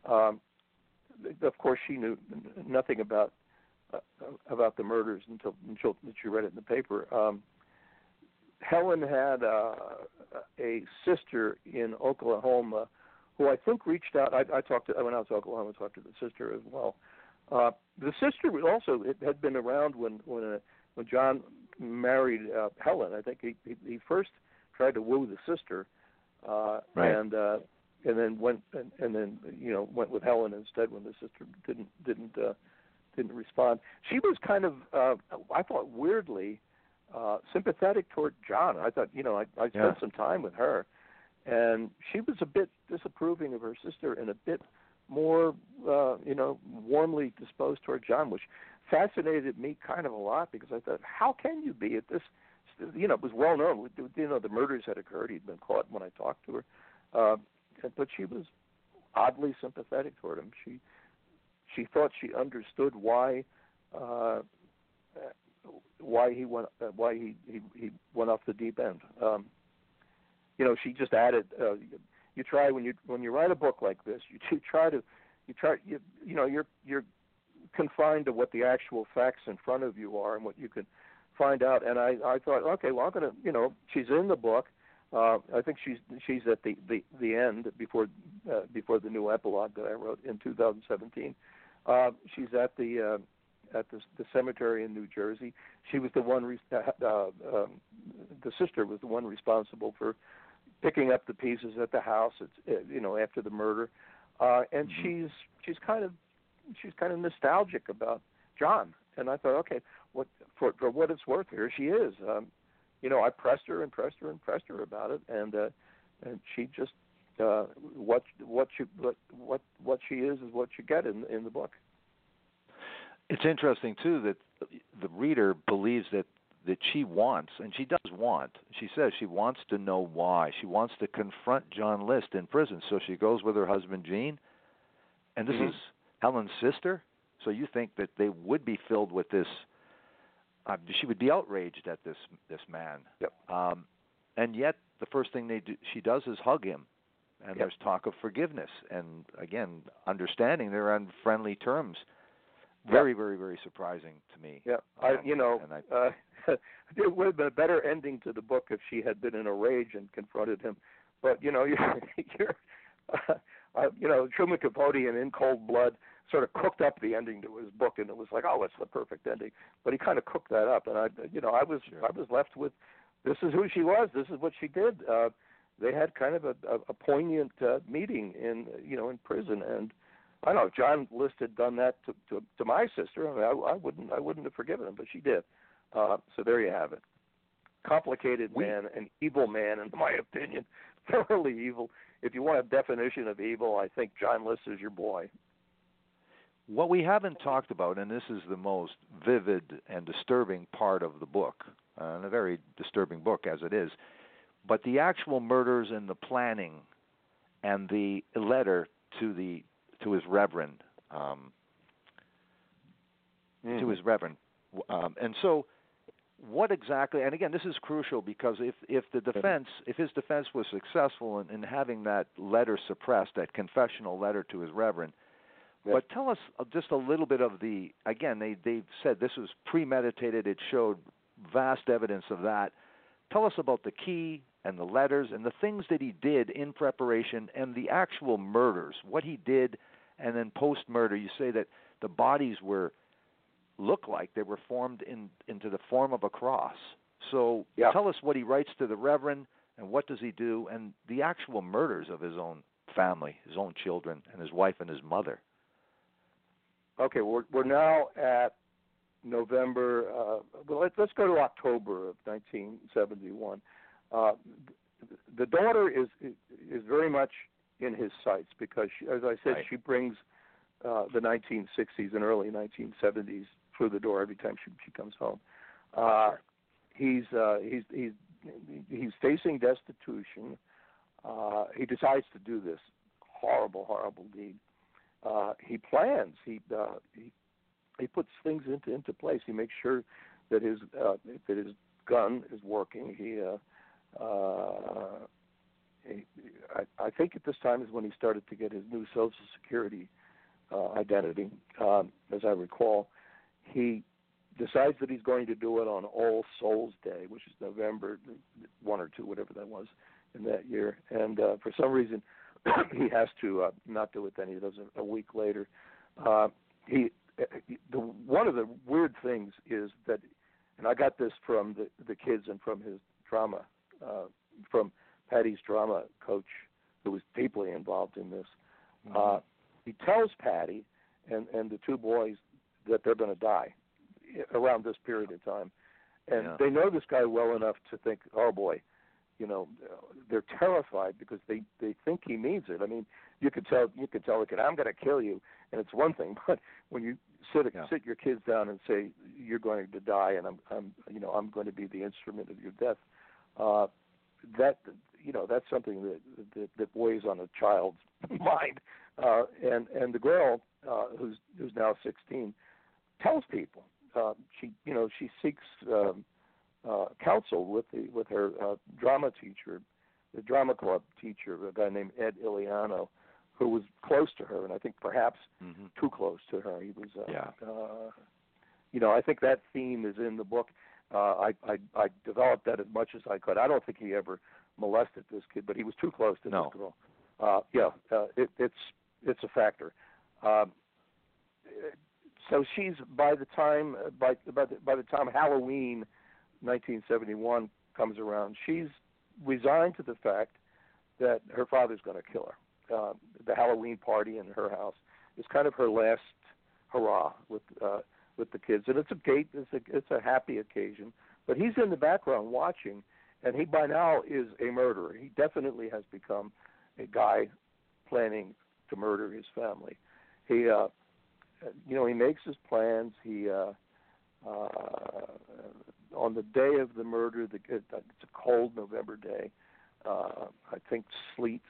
Of course, she knew nothing about the murders until she read it in the paper. Helen had a sister in Oklahoma who I think reached out. I went out to Oklahoma and talked to the sister as well. The sister also had been around when John married Helen. I think he first tried to woo the sister, right. and then went with Helen instead when the sister didn't respond. She was kind of I thought weirdly sympathetic toward John. I thought I spent some time with her, and she was a bit disapproving of her sister and a bit more warmly disposed toward John, which fascinated me kind of a lot because I thought, how can you be at this? It was well known. The murders had occurred. He'd been caught when I talked to her, but she was oddly sympathetic toward him. She thought she understood why he went off the deep end. She just added. You try when you write a book like this, you're confined to what the actual facts in front of you are and what you can find out. And I thought, okay, well, I'm gonna, she's in the book. I think she's at the end before the new epilogue that I wrote in 2017. She's at the cemetery in New Jersey. She was the one. The sister was the one responsible for picking up the pieces at the house. After the murder, and she's kind of nostalgic about John. And I thought, okay, for what it's worth, here she is. I pressed her about it, and she just what she is what you get in the book. It's interesting too that the reader believes that she wants, and she does want. She says she wants to know why. She wants to confront John List in prison. So she goes with her husband Gene, and this is Helen's sister. So you think that they would be filled with this? She would be outraged at this man. Yep. And yet the first thing she does is hug him, and Yep. There's talk of forgiveness, and again, understanding they're on friendly terms. Very, very, very surprising to me. Yeah, it would have been a better ending to the book if she had been in a rage and confronted him. But Truman Capote and In Cold Blood sort of cooked up the ending to his book, and it was like, oh, it's the perfect ending. But he kind of cooked that up, and I was left with, this is who she was. This is what she did. They had kind of a poignant meeting in prison, and I don't know if John List had done that to my sister. I wouldn't have forgiven him, but she did. So there you have it. Complicated man, an evil man, in my opinion, thoroughly evil. If you want a definition of evil, I think John List is your boy. What we haven't talked about, and this is the most vivid and disturbing part of the book, and a very disturbing book as it is, but the actual murders and the planning and the letter to his reverend, and so what exactly? And again, this is crucial because if his defense was successful in having that letter suppressed, that confessional letter to his reverend. Yes. But tell us just a little bit of they've said this was premeditated. It showed vast evidence of that. Tell us about the key and the letters and the things that he did in preparation and the actual murders, what he did, and then post-murder. You say that the bodies look like they were formed into the form of a cross. So Tell us what he writes to the Reverend and what does he do, and the actual murders of his own family, his own children, and his wife and his mother. Okay, we're now at November. Let's go to October of 1971. The daughter is very much in his sights because, as I said, she brings the 1960s and early 1970s through the door every time she comes home. He's facing destitution. He decides to do this horrible deed. He plans. He puts things into place. He makes sure that his gun is working. I think at this time is when he started to get his new Social Security identity. As I recall, he decides that he's going to do it on All Souls Day, which is November 1 or 2, whatever that was in that year. And for some reason, he has to not do it then. He does it a week later. One of the weird things is that, and I got this from the kids and from his drama, from Patty's drama coach, who was deeply involved in this. He tells Patty and the two boys that they're going to die around this period of time. And they know this guy well enough to think, oh, boy, they're terrified because they think he means it. I mean, you could tell the kid, I'm going to kill you, and it's one thing, but when you sit your kids down and say you're going to die and I'm going to be the instrument of your death, that's something that weighs on a child's mind. And the girl who's now 16 tells people. She seeks counsel with her drama teacher, the drama club teacher, a guy named Ed Iliano, who was close to her, and I think perhaps too close to her. He was, I think that theme is in the book. I developed that as much as I could. I don't think he ever molested this kid, but he was too close to this girl. It's a factor. So she's by the time Halloween 1971 comes around, she's resigned to the fact that her father's going to kill her. The Halloween party in her house is kind of her last hurrah with the kids, and it's a happy occasion. But he's in the background watching, and he by now is a murderer. He definitely has become a guy planning to murder his family. He makes his plans. He on the day of the murder, it's a cold November day. I think sleet.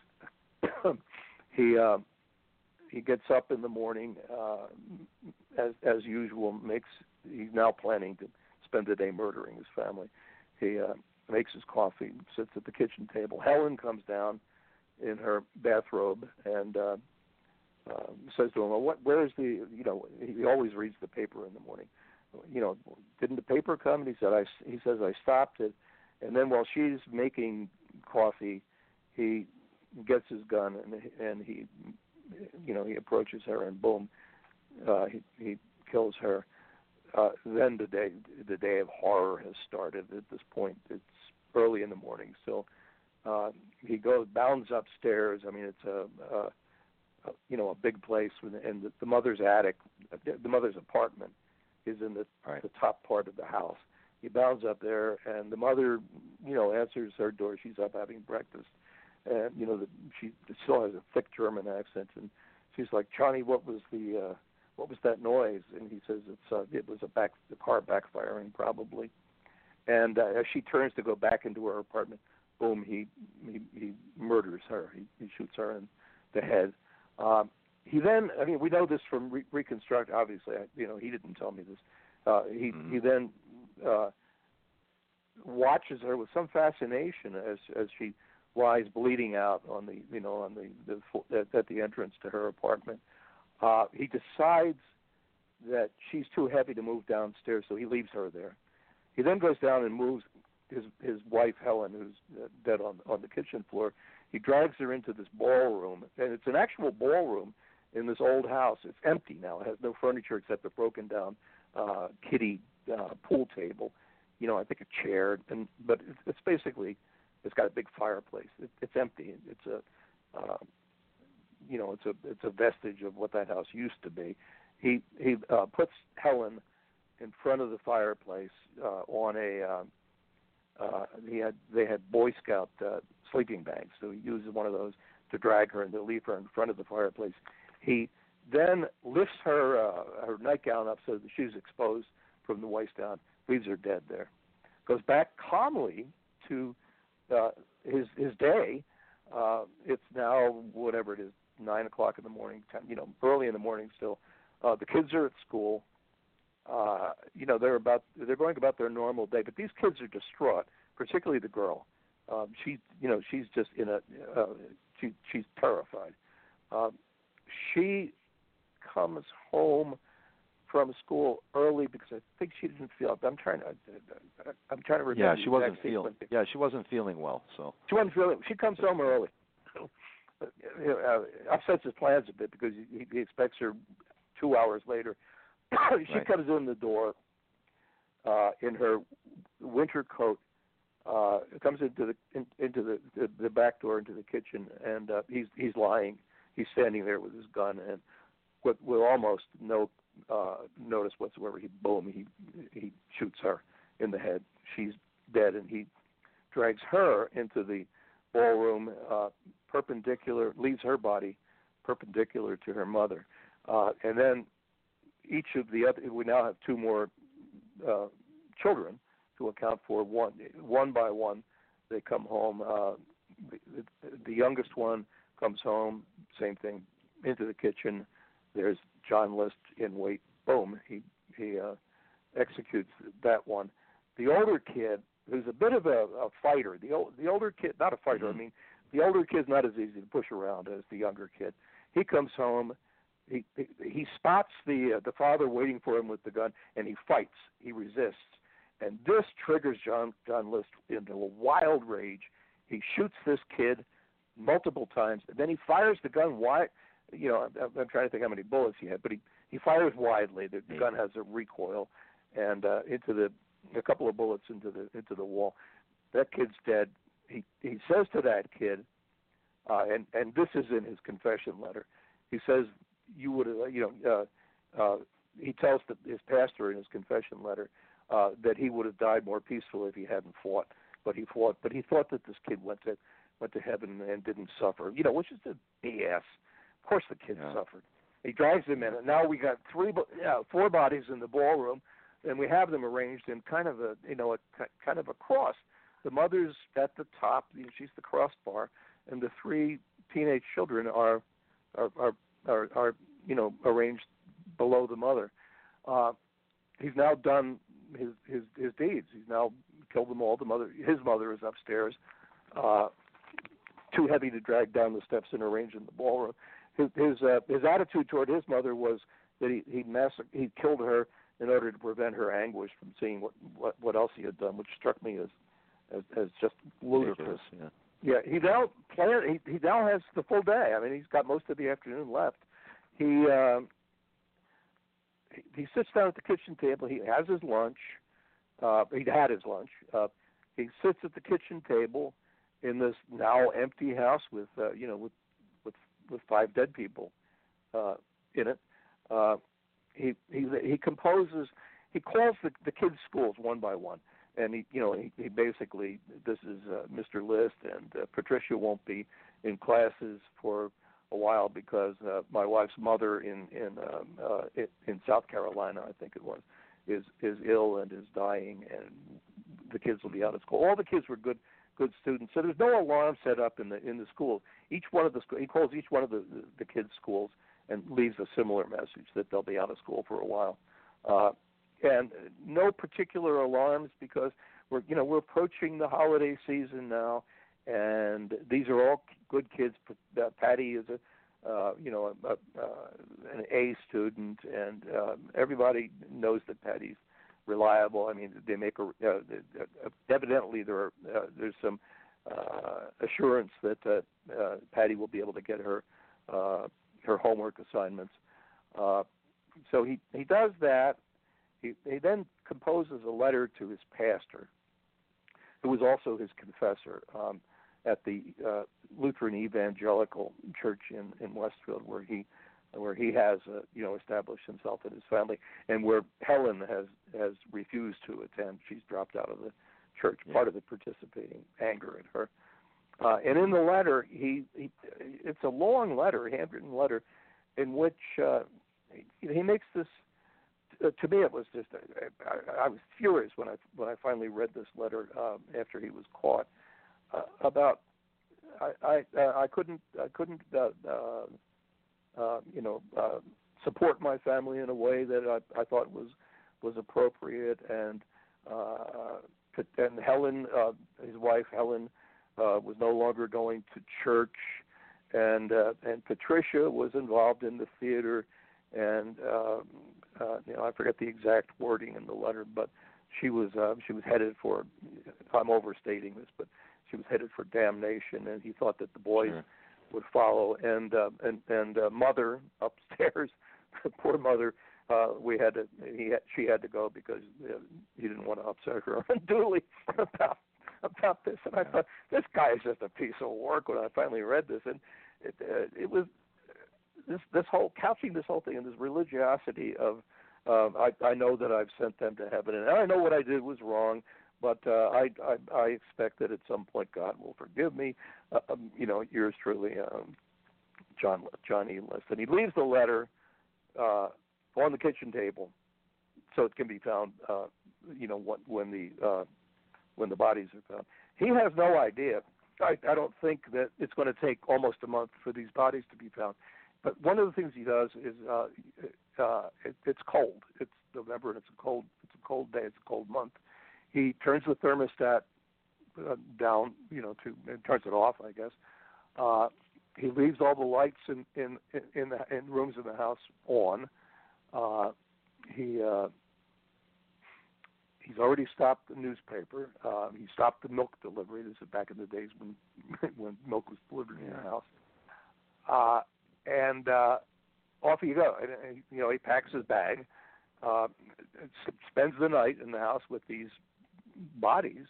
He gets up in the morning, as usual. He's now planning to spend the day murdering his family. He makes his coffee, sits at the kitchen table. Helen comes down in her bathrobe and says to him, "Well, where's the?" He always reads the paper in the morning. Didn't the paper come? And he says I stopped it, and then while she's making coffee, he gets his gun and he approaches her and boom, he kills her. Then the day of horror has started. At this point, it's early in the morning, so he bounds upstairs. I mean, it's a big place, and the mother's attic, the mother's apartment, is in the top part of the house. He bounds up there, and the mother, answers her door. She's up having breakfast, and she still has a thick German accent, and she's like, "Johnny, what was that noise?" And he says it was the car backfiring probably. And as she turns to go back into her apartment, boom, he murders her. He shoots her in the head. He then, we know this from reconstruct. Obviously, he didn't tell me this. He then watches her with some fascination as she lies bleeding out at the entrance to her apartment. He decides that she's too heavy to move downstairs, so he leaves her there. He then goes down and moves his wife Helen, who's dead on the kitchen floor. He drags her into this ballroom, and it's an actual ballroom in this old house. It's empty now. It has no furniture except a broken down kiddie pool table. I think a chair, but it's basically, it's got a big fireplace. It's empty. It's a vestige of what that house used to be. He puts Helen in front of the fireplace on they had Boy Scout sleeping bags, so he uses one of those to drag her and to leave her in front of the fireplace. He then lifts her nightgown up so that she's exposed from the waist down, leaves her dead there. Goes back calmly to his day. It's now whatever it is, 9 o'clock in the morning, early in the morning still. The kids are at school. They're going about their normal day, but these kids are distraught, particularly the girl. She's just she's terrified. She comes home from school early because I think she didn't feel. I'm trying to remember. Yeah, she wasn't feeling. Yeah, she wasn't feeling well. So she wasn't feeling. She comes home early. Upsets his plans a bit because he expects her 2 hours later. She Right. comes in the door in her winter coat. Comes into the back door into the kitchen, and he's lying. He's standing there with his gun, and with almost no notice whatsoever, he shoots her in the head. She's dead, and he drags her into the ballroom, leaves her body perpendicular to her mother, and then each of the other. We now have two more children to account for. One by one, they come home. The youngest one comes home. Same thing, into the kitchen. There's John List in wait. Boom! He executes that one. The older kid, who's a bit of a fighter. The older kid, not a fighter. Mm-hmm. I mean, the older kid's not as easy to push around as the younger kid. He comes home. He spots the father waiting for him with the gun, and he fights. He resists, and this triggers John List into a wild rage. He shoots this kid multiple times, and then he fires the gun wide. You know, I'm trying to think how many bullets he had, but he fires widely. The gun has a recoil, and a couple of bullets into the wall. That kid's dead. He says to that kid, and this is in his confession letter. He says, "You would have, he tells his pastor in his confession letter that he would have died more peacefully if he hadn't fought. But he fought. But he thought that this kid went to heaven and didn't suffer. You know, which is a BS. Of course, the kid suffered. He drags him in, and now we got four bodies in the ballroom, and we have them arranged in kind of a cross. The mother's at the top; she's the crossbar, and the three teenage children are arranged below the mother. He's now done his deeds. He's now killed them all. His mother is upstairs, too heavy to drag down the steps and arrange in the ballroom. His attitude toward his mother was that he killed her in order to prevent her anguish from seeing what else he had done, which struck me as just ludicrous. Yeah, he now has the full day. I mean, he's got most of the afternoon left. He sits down at the kitchen table. He has his lunch. He had his lunch. He sits at the kitchen table in this now empty house with five dead people in it. He composes. He calls the kids' schools one by one, and he basically, this is Mr. List, and Patricia won't be in classes for a while because my wife's mother in South Carolina, I think it was, is ill and is dying, and the kids will be out of school. All the kids were good students, so there's no alarm set up in the schools. He calls each one of the kids' schools and leaves a similar message that they'll be out of school for a while, and no particular alarms because we're approaching the holiday season now, and these are all good kids. Patty is an A student, and everybody knows that Patty's reliable. I mean, they make evidently there's some assurance that Patty will be able to get her homework assignments. So he does that. He then composes a letter to his pastor, who was also his confessor at the Lutheran Evangelical Church in Westfield, where he has established himself and his family, and where Helen has refused to attend. She's dropped out of the church. Yeah. Part of the participating anger at her. And in the letter, it's a long letter, a handwritten letter, in which he makes this. To me, it was just I was furious when I finally read this letter after he was caught. About I couldn't support my family in a way that I thought was appropriate, and Helen, his wife Helen, was no longer going to church, and Patricia was involved in the theater, and I forget the exact wording in the letter, but she was headed for. I'm overstating this, but she was headed for damnation, and he thought that the boys would follow. And mother upstairs, poor mother. She had to go because he didn't want to upset her unduly about this. And I thought, this guy is just a piece of work when I finally read this. And it was this whole couching this whole thing in this religiosity of I know that I've sent them to heaven, and I know what I did was wrong, but I expect that at some point God will forgive me. Yours truly, John E. List. And he leaves the letter on the kitchen table, so it can be found. When the bodies are found, he has no idea. I don't think that it's going to take almost a month for these bodies to be found. But one of the things he does is it's cold. It's November and it's a cold day. It's a cold month. He turns the thermostat down, turns it off, I guess. He leaves all the lights in rooms in the house on. He's already stopped the newspaper. He stopped the milk delivery. This is back in the days when milk was delivered in the house. And off you go. And, he packs his bag, spends the night in the house with these bodies,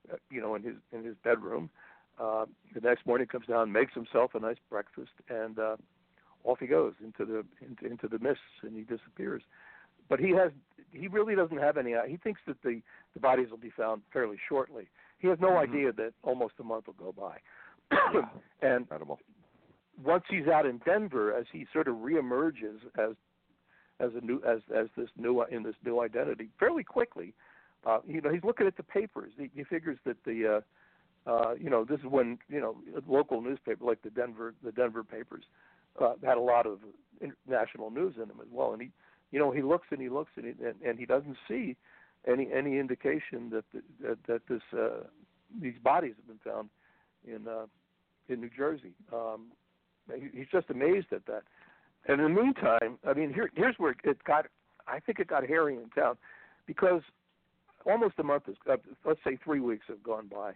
in his bedroom. The next morning comes down, makes himself a nice breakfast, and off he goes into the mists, and he disappears. But he really doesn't have any. He thinks that the bodies will be found fairly shortly. He has no idea that almost a month will go by. And incredible. Once he's out in Denver, as he sort of reemerges as this new identity, fairly quickly, he's looking at the papers. He figures that this is when local newspaper like the Denver papers had a lot of national news in them as well, and he looks and he doesn't see any indication that these bodies have been found in New Jersey. He's just amazed at that. And in the meantime, I mean, here's where I think it got hairy in town, because almost a month let's say 3 weeks have gone by.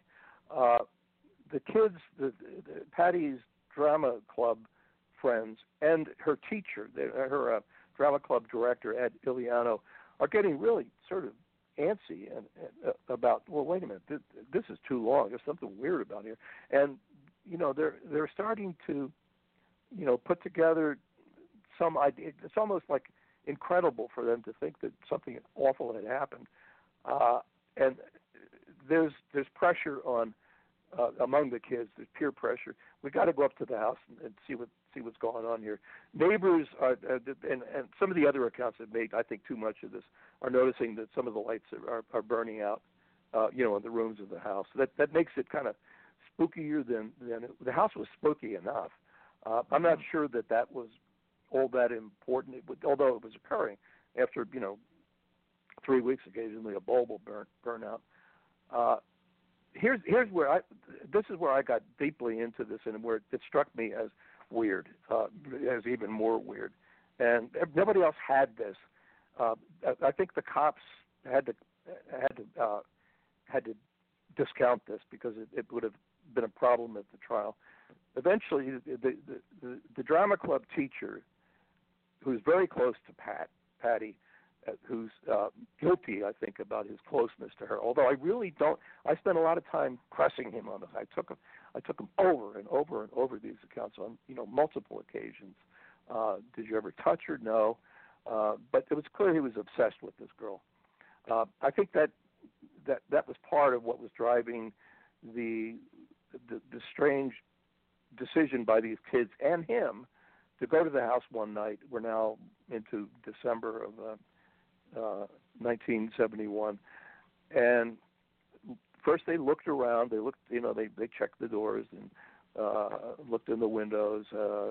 The kids, Patty's drama club friends, and her teacher, her drama club director, Ed Iliano, are getting really sort of antsy and about, well, wait a minute, this is too long. There's something weird about here. And, they're starting to, put together some idea. It's almost like incredible for them to think that something awful had happened. And there's pressure on among the kids. There's peer pressure. We got to go up to the house and see what's going on here. Neighbors are, and some of the other accounts that made, I think, too much of this, are noticing that some of the lights are burning out, in the rooms of the house. That makes it kind of spookier than the house was spooky enough. I'm not sure that was all that important, although it was occurring after 3 weeks. Occasionally, a bulb will burn out. Here's where this is where I got deeply into this, and where it struck me as weird, as even more weird. And nobody else had this. I think the cops had to discount this because it would have been a problem at the trial. Eventually, the drama club teacher, who's very close to Patty, who's guilty, I think, about his closeness to her. Although I really don't. I spent a lot of time pressing him on this. I took him over and over and over these accounts on multiple occasions. Did you ever touch her? No. But it was clear he was obsessed with this girl. I think that was part of what was driving the strange decision by these kids and him to go to the house one night. We're now into December of 1971, and first they looked around. They looked, they checked the doors and looked in the windows,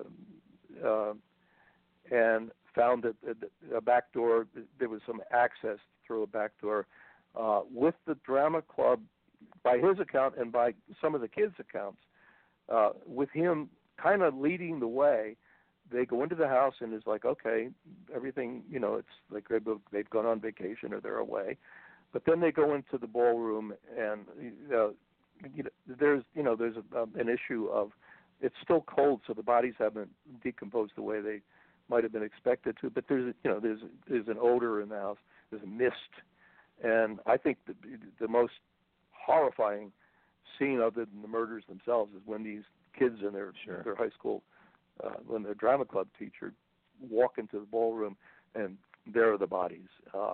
and found that a back door. There was some access through a back door with the drama club, by his account and by some of the kids' accounts, with him kind of leading the way. they go into the house and it's like, okay, everything, it's like they've gone on vacation or they're away, but then they go into the ballroom and there's an issue of it's still cold, so the bodies haven't decomposed the way they might have been expected to. But there's an odor in the house. There's a mist, and I think the most horrifying scene other than the murders themselves is when these kids in their high school, when their drama club teacher walk into the ballroom and there are the bodies.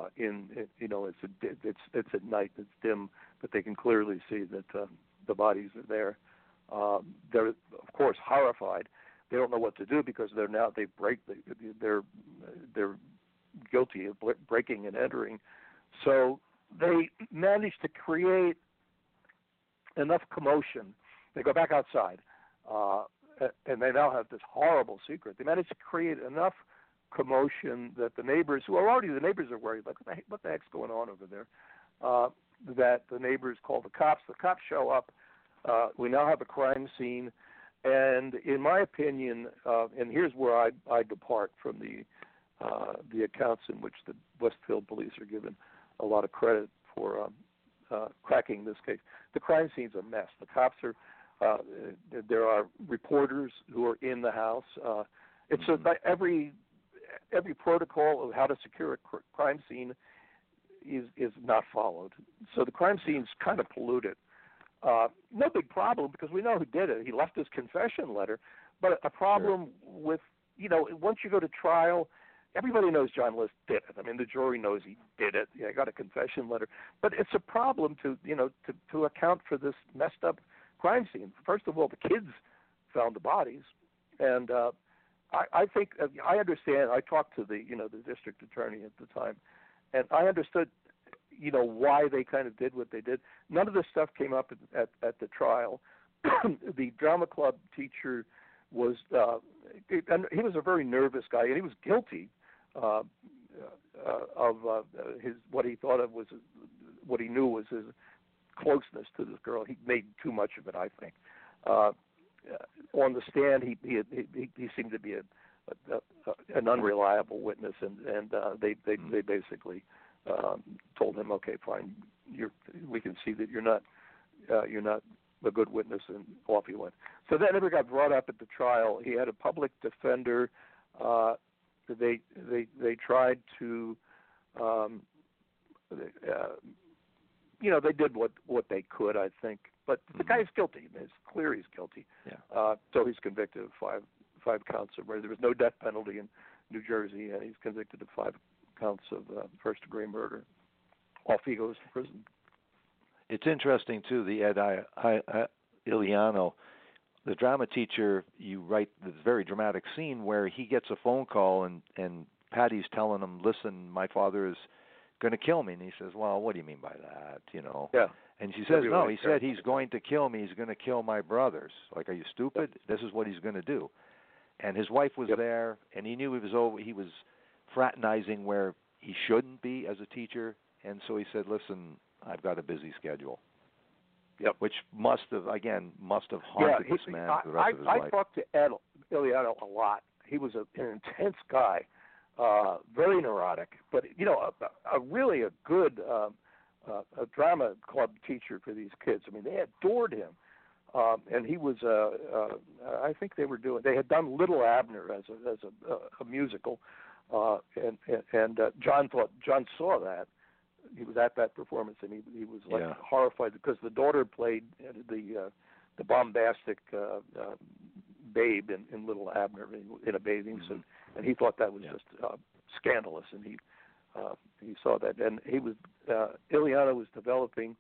It's at night, it's dim, but they can clearly see that the bodies are there. They're of course horrified. They don't know what to do because they're guilty of breaking and entering. So they manage to create enough commotion. They go back outside, and they now have this horrible secret. They manage to create enough commotion that the neighbors, who are already the neighbors, are worried, like, what the heck's going on over there? That the neighbors call the cops. The cops show up. We now have a crime scene, and in my opinion, and here's where I depart from the accounts in which the Westfield police are given a lot of credit for cracking this case. The crime scene's a mess. The cops are. There are reporters who are in the house. It's every protocol of how to secure a crime scene is not followed. So the crime scene's kind of polluted. No big problem because we know who did it. He left his confession letter. But a problem with, once you go to trial, everybody knows John List did it. I mean, the jury knows he did it. I got a confession letter. But it's a problem to account for this messed up crime scene. First of all, the kids found the bodies. And I think, I understand, I talked to the district attorney at the time, and I understood why they kind of did what they did. None of this stuff came up at the trial. The drama club teacher was he was a very nervous guy, and he was guilty of his what he thought of was what he knew was his closeness to this girl. He made too much of it, I think. On the stand, he seemed to be an unreliable witness, and they basically told him, okay, fine, we can see that you're not a good witness, and off he went. So that never got brought up at the trial. He had a public defender. They tried to, they did what they could, I think. But the guy's guilty. It's clear he's guilty. Yeah. So he's convicted of five counts of murder. There was no death penalty in New Jersey, and he's convicted of 5 counts of first-degree murder. Off he goes to prison. It's interesting, too, the Ed Iliano, the drama teacher, you write this very dramatic scene where he gets a phone call and Patty's telling him, listen, my father is going to kill me. And he says, well, what do you mean by that, Yeah. And she says, no, he said he's going to kill me. He's going to kill my brothers. Like, are you stupid? This is what he's going to do. And his wife was there, and he knew he was fraternizing where he shouldn't be as a teacher. And so he said, listen, I've got a busy schedule. Yep. Which must have haunted this man for the rest of his life. I talked to Ed Iliano a lot. He was an intense guy, very neurotic, but really a good a drama club teacher for these kids. I mean, they adored him, and he was. I think they had done Little Abner as a musical, and John saw that. He was at that performance, and he was horrified because the daughter played the bombastic babe in Little Abner in a bathing suit, and he thought that was just scandalous, and he saw that, and he was Iliano was developing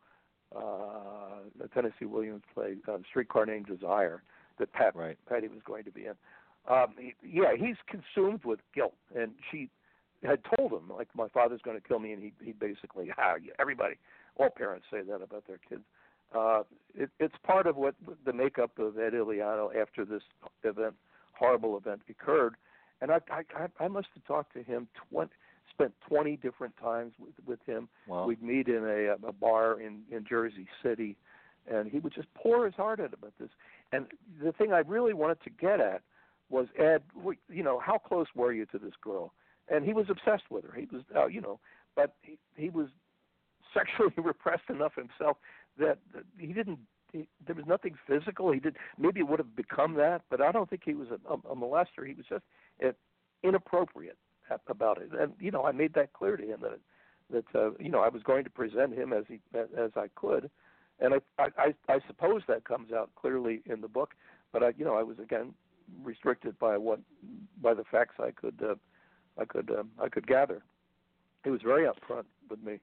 the Tennessee Williams play Streetcar Named Desire that Patty was going to be in. He's consumed with guilt, and she had told him, like, my father's going to kill me, and he basically, all parents say that about their kids. It's part of what the makeup of Ed Iliano after this horrible event occurred, and I must have talked to him, spent 20 different times with him. Wow. We'd meet in a bar in Jersey City, and he would just pour his heart out about this. And the thing I really wanted to get at Ed, how close were you to this girl? And he was obsessed with her. He was, but he was sexually repressed enough himself that he didn't. There was nothing physical. He did. Maybe it would have become that, but I don't think he was a molester. He was just inappropriate about it. And I made that clear to him that I was going to present him as I could, and I suppose that comes out clearly in the book. But I was again restricted by the facts I could gather. It was very upfront with me.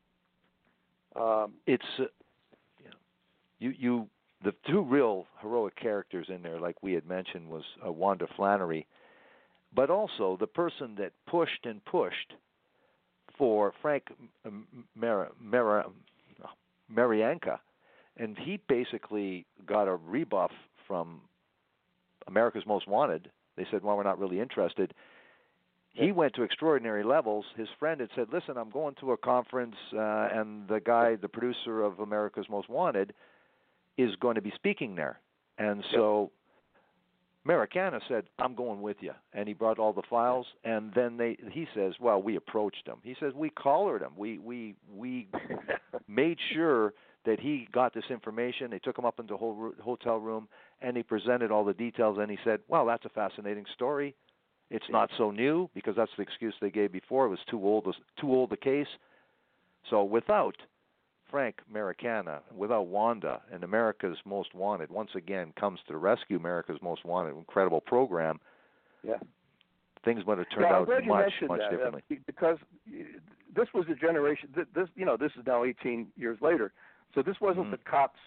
The two real heroic characters in there, like we had mentioned, was Wanda Flannery, but also the person that pushed and pushed for Frank Marianka, and he basically got a rebuff from America's Most Wanted. They said, well, we're not really interested. He went to extraordinary levels. His friend had said, listen, I'm going to a conference, and the producer of America's Most Wanted, is going to be speaking there. And so Maricana said, I'm going with you. And he brought all the files, and then he says, well, we approached him. He says, we collared him. We made sure that he got this information. They took him up into the hotel room, and he presented all the details, and he said, well, that's a fascinating story. It's not so new, because that's the excuse they gave before. It was too old a case. So without Frank Maricana, without Wanda, and America's Most Wanted once again comes to the rescue, America's Most Wanted, incredible program. Yeah, things would have turned out much differently. Because this was a generation. This is now 18 years later. So this wasn't the cops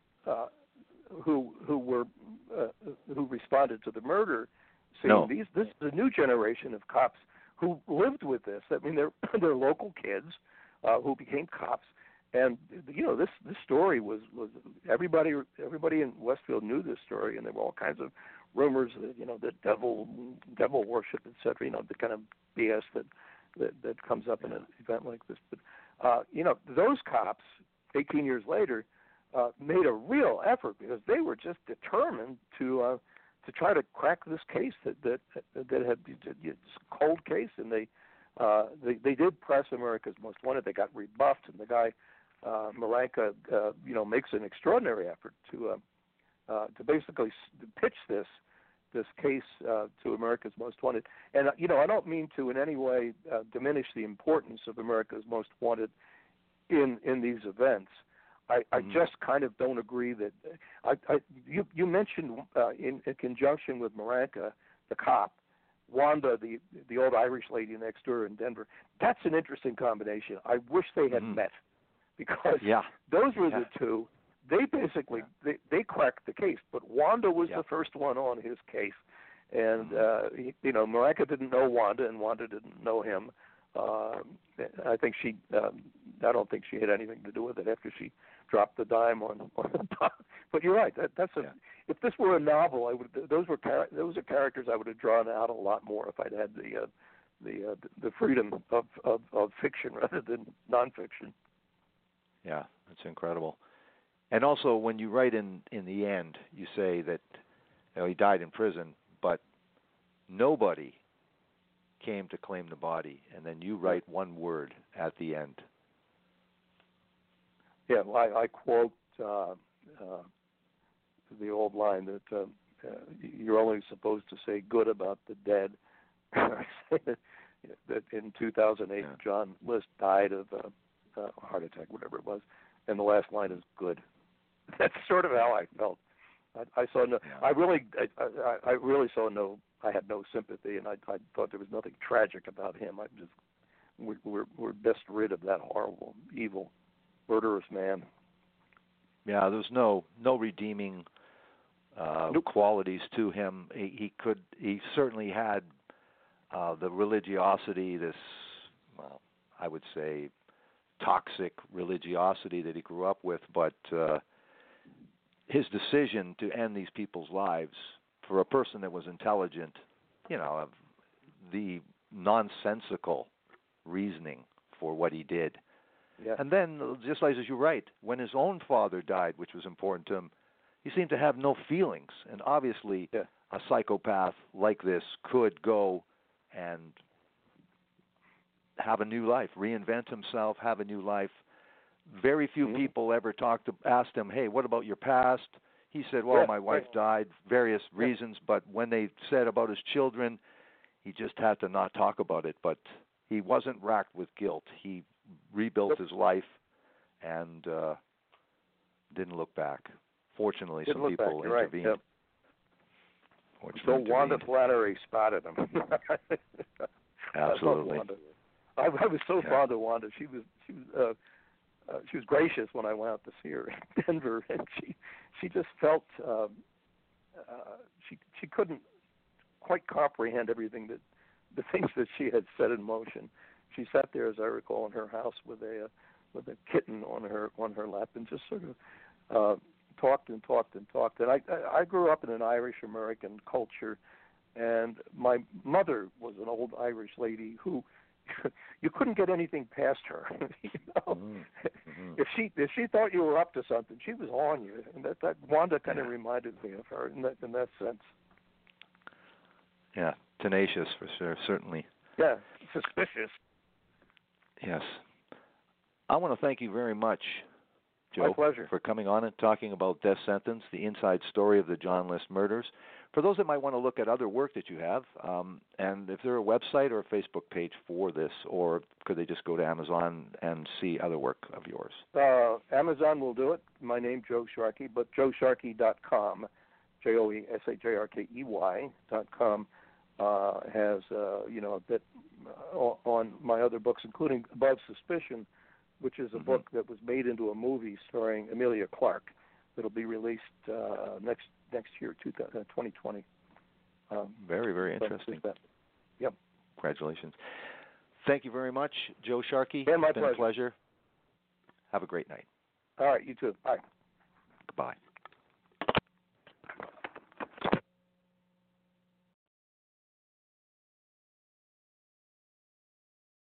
who responded to the murder scene. No. This is a new generation of cops who lived with this. I mean, they're local kids who became cops. And this story was everybody in Westfield knew this story, and there were all kinds of rumors that that devil worship, etc. The kind of BS that comes up in an event like this. But those cops, 18 years later, made a real effort because they were just determined to try to crack this case that had this cold case, and they did press America's Most Wanted. They got rebuffed, and the guy. Maranka, makes an extraordinary effort to basically pitch this case to America's Most Wanted. And I don't mean to in any way diminish the importance of America's Most Wanted in these events. I just kind of don't agree that. You mentioned in conjunction with Maranka, the cop, Wanda, the old Irish lady next door in Denver. That's an interesting combination. I wish they had met. Because those were the two. They basically they cracked the case, but Wanda was the first one on his case, and Maranka didn't know Wanda, and Wanda didn't know him. I think I don't think she had anything to do with it after she dropped the dime on the top. But you're right. If this were a novel, those are characters I would have drawn out a lot more if I'd had the freedom of fiction rather than nonfiction. Yeah, that's incredible. And also, when you write in the end, you say that he died in prison, but nobody came to claim the body, and then you write one word at the end. Yeah, well, I quote the old line that you're only supposed to say good about the dead. I say that in 2008, John List died of heart attack, whatever it was, and the last line is good. That's sort of how I felt. I saw no. I really saw no. I had no sympathy, and I thought there was nothing tragic about him. We're best rid of that horrible, evil, murderous man. Yeah, there was no redeeming qualities to him. He certainly had the religiosity. This, I would say, toxic religiosity that he grew up with, but his decision to end these people's lives for a person that was intelligent, the nonsensical reasoning for what he did. Yeah. And then, just like as you write, when his own father died, which was important to him, he seemed to have no feelings. And obviously, a psychopath like this could go and have a new life, reinvent himself, have a new life. Very few people ever asked him, hey, what about your past? He said, well, my wife died, various reasons, but when they said about his children, he just had to not talk about it. But he wasn't racked with guilt. He rebuilt his life and didn't look back. Fortunately, some people intervened. Right. Yep. So Wanda Flannery spotted him. Absolutely. I was so fond of Wanda. She was gracious when I went out to see her in Denver, and she just felt she couldn't quite comprehend everything the things that she had set in motion. She sat there, as I recall, in her house with a kitten on her lap, and just sort of talked and talked and talked. And I grew up in an Irish American culture, and my mother was an old Irish lady who you couldn't get anything past her. You know? Mm-hmm. If she thought you were up to something, she was on you, and that Wanda kind of reminded me of her in that sense. Yeah, tenacious for sure, certainly. Yeah, suspicious. Yes. I want to thank you very much, Joe, my pleasure, for coming on and talking about Death Sentence, the inside story of the John List murders. For those that might want to look at other work that you have, and if there a website or a Facebook page for this, or could they just go to Amazon and see other work of yours? Amazon will do it. My name, Joe Sharkey, but joesharkey.com, JoeSharkey.com, has a bit on my other books, including Above Suspicion, which is a book that was made into a movie starring Emilia Clarke. That'll be released next year, 2020. Very, very interesting. Yep. Congratulations. Thank you very much, Joe Sharkey. Yeah, my it's been a pleasure. Have a great night. All right, you too. Bye. Goodbye.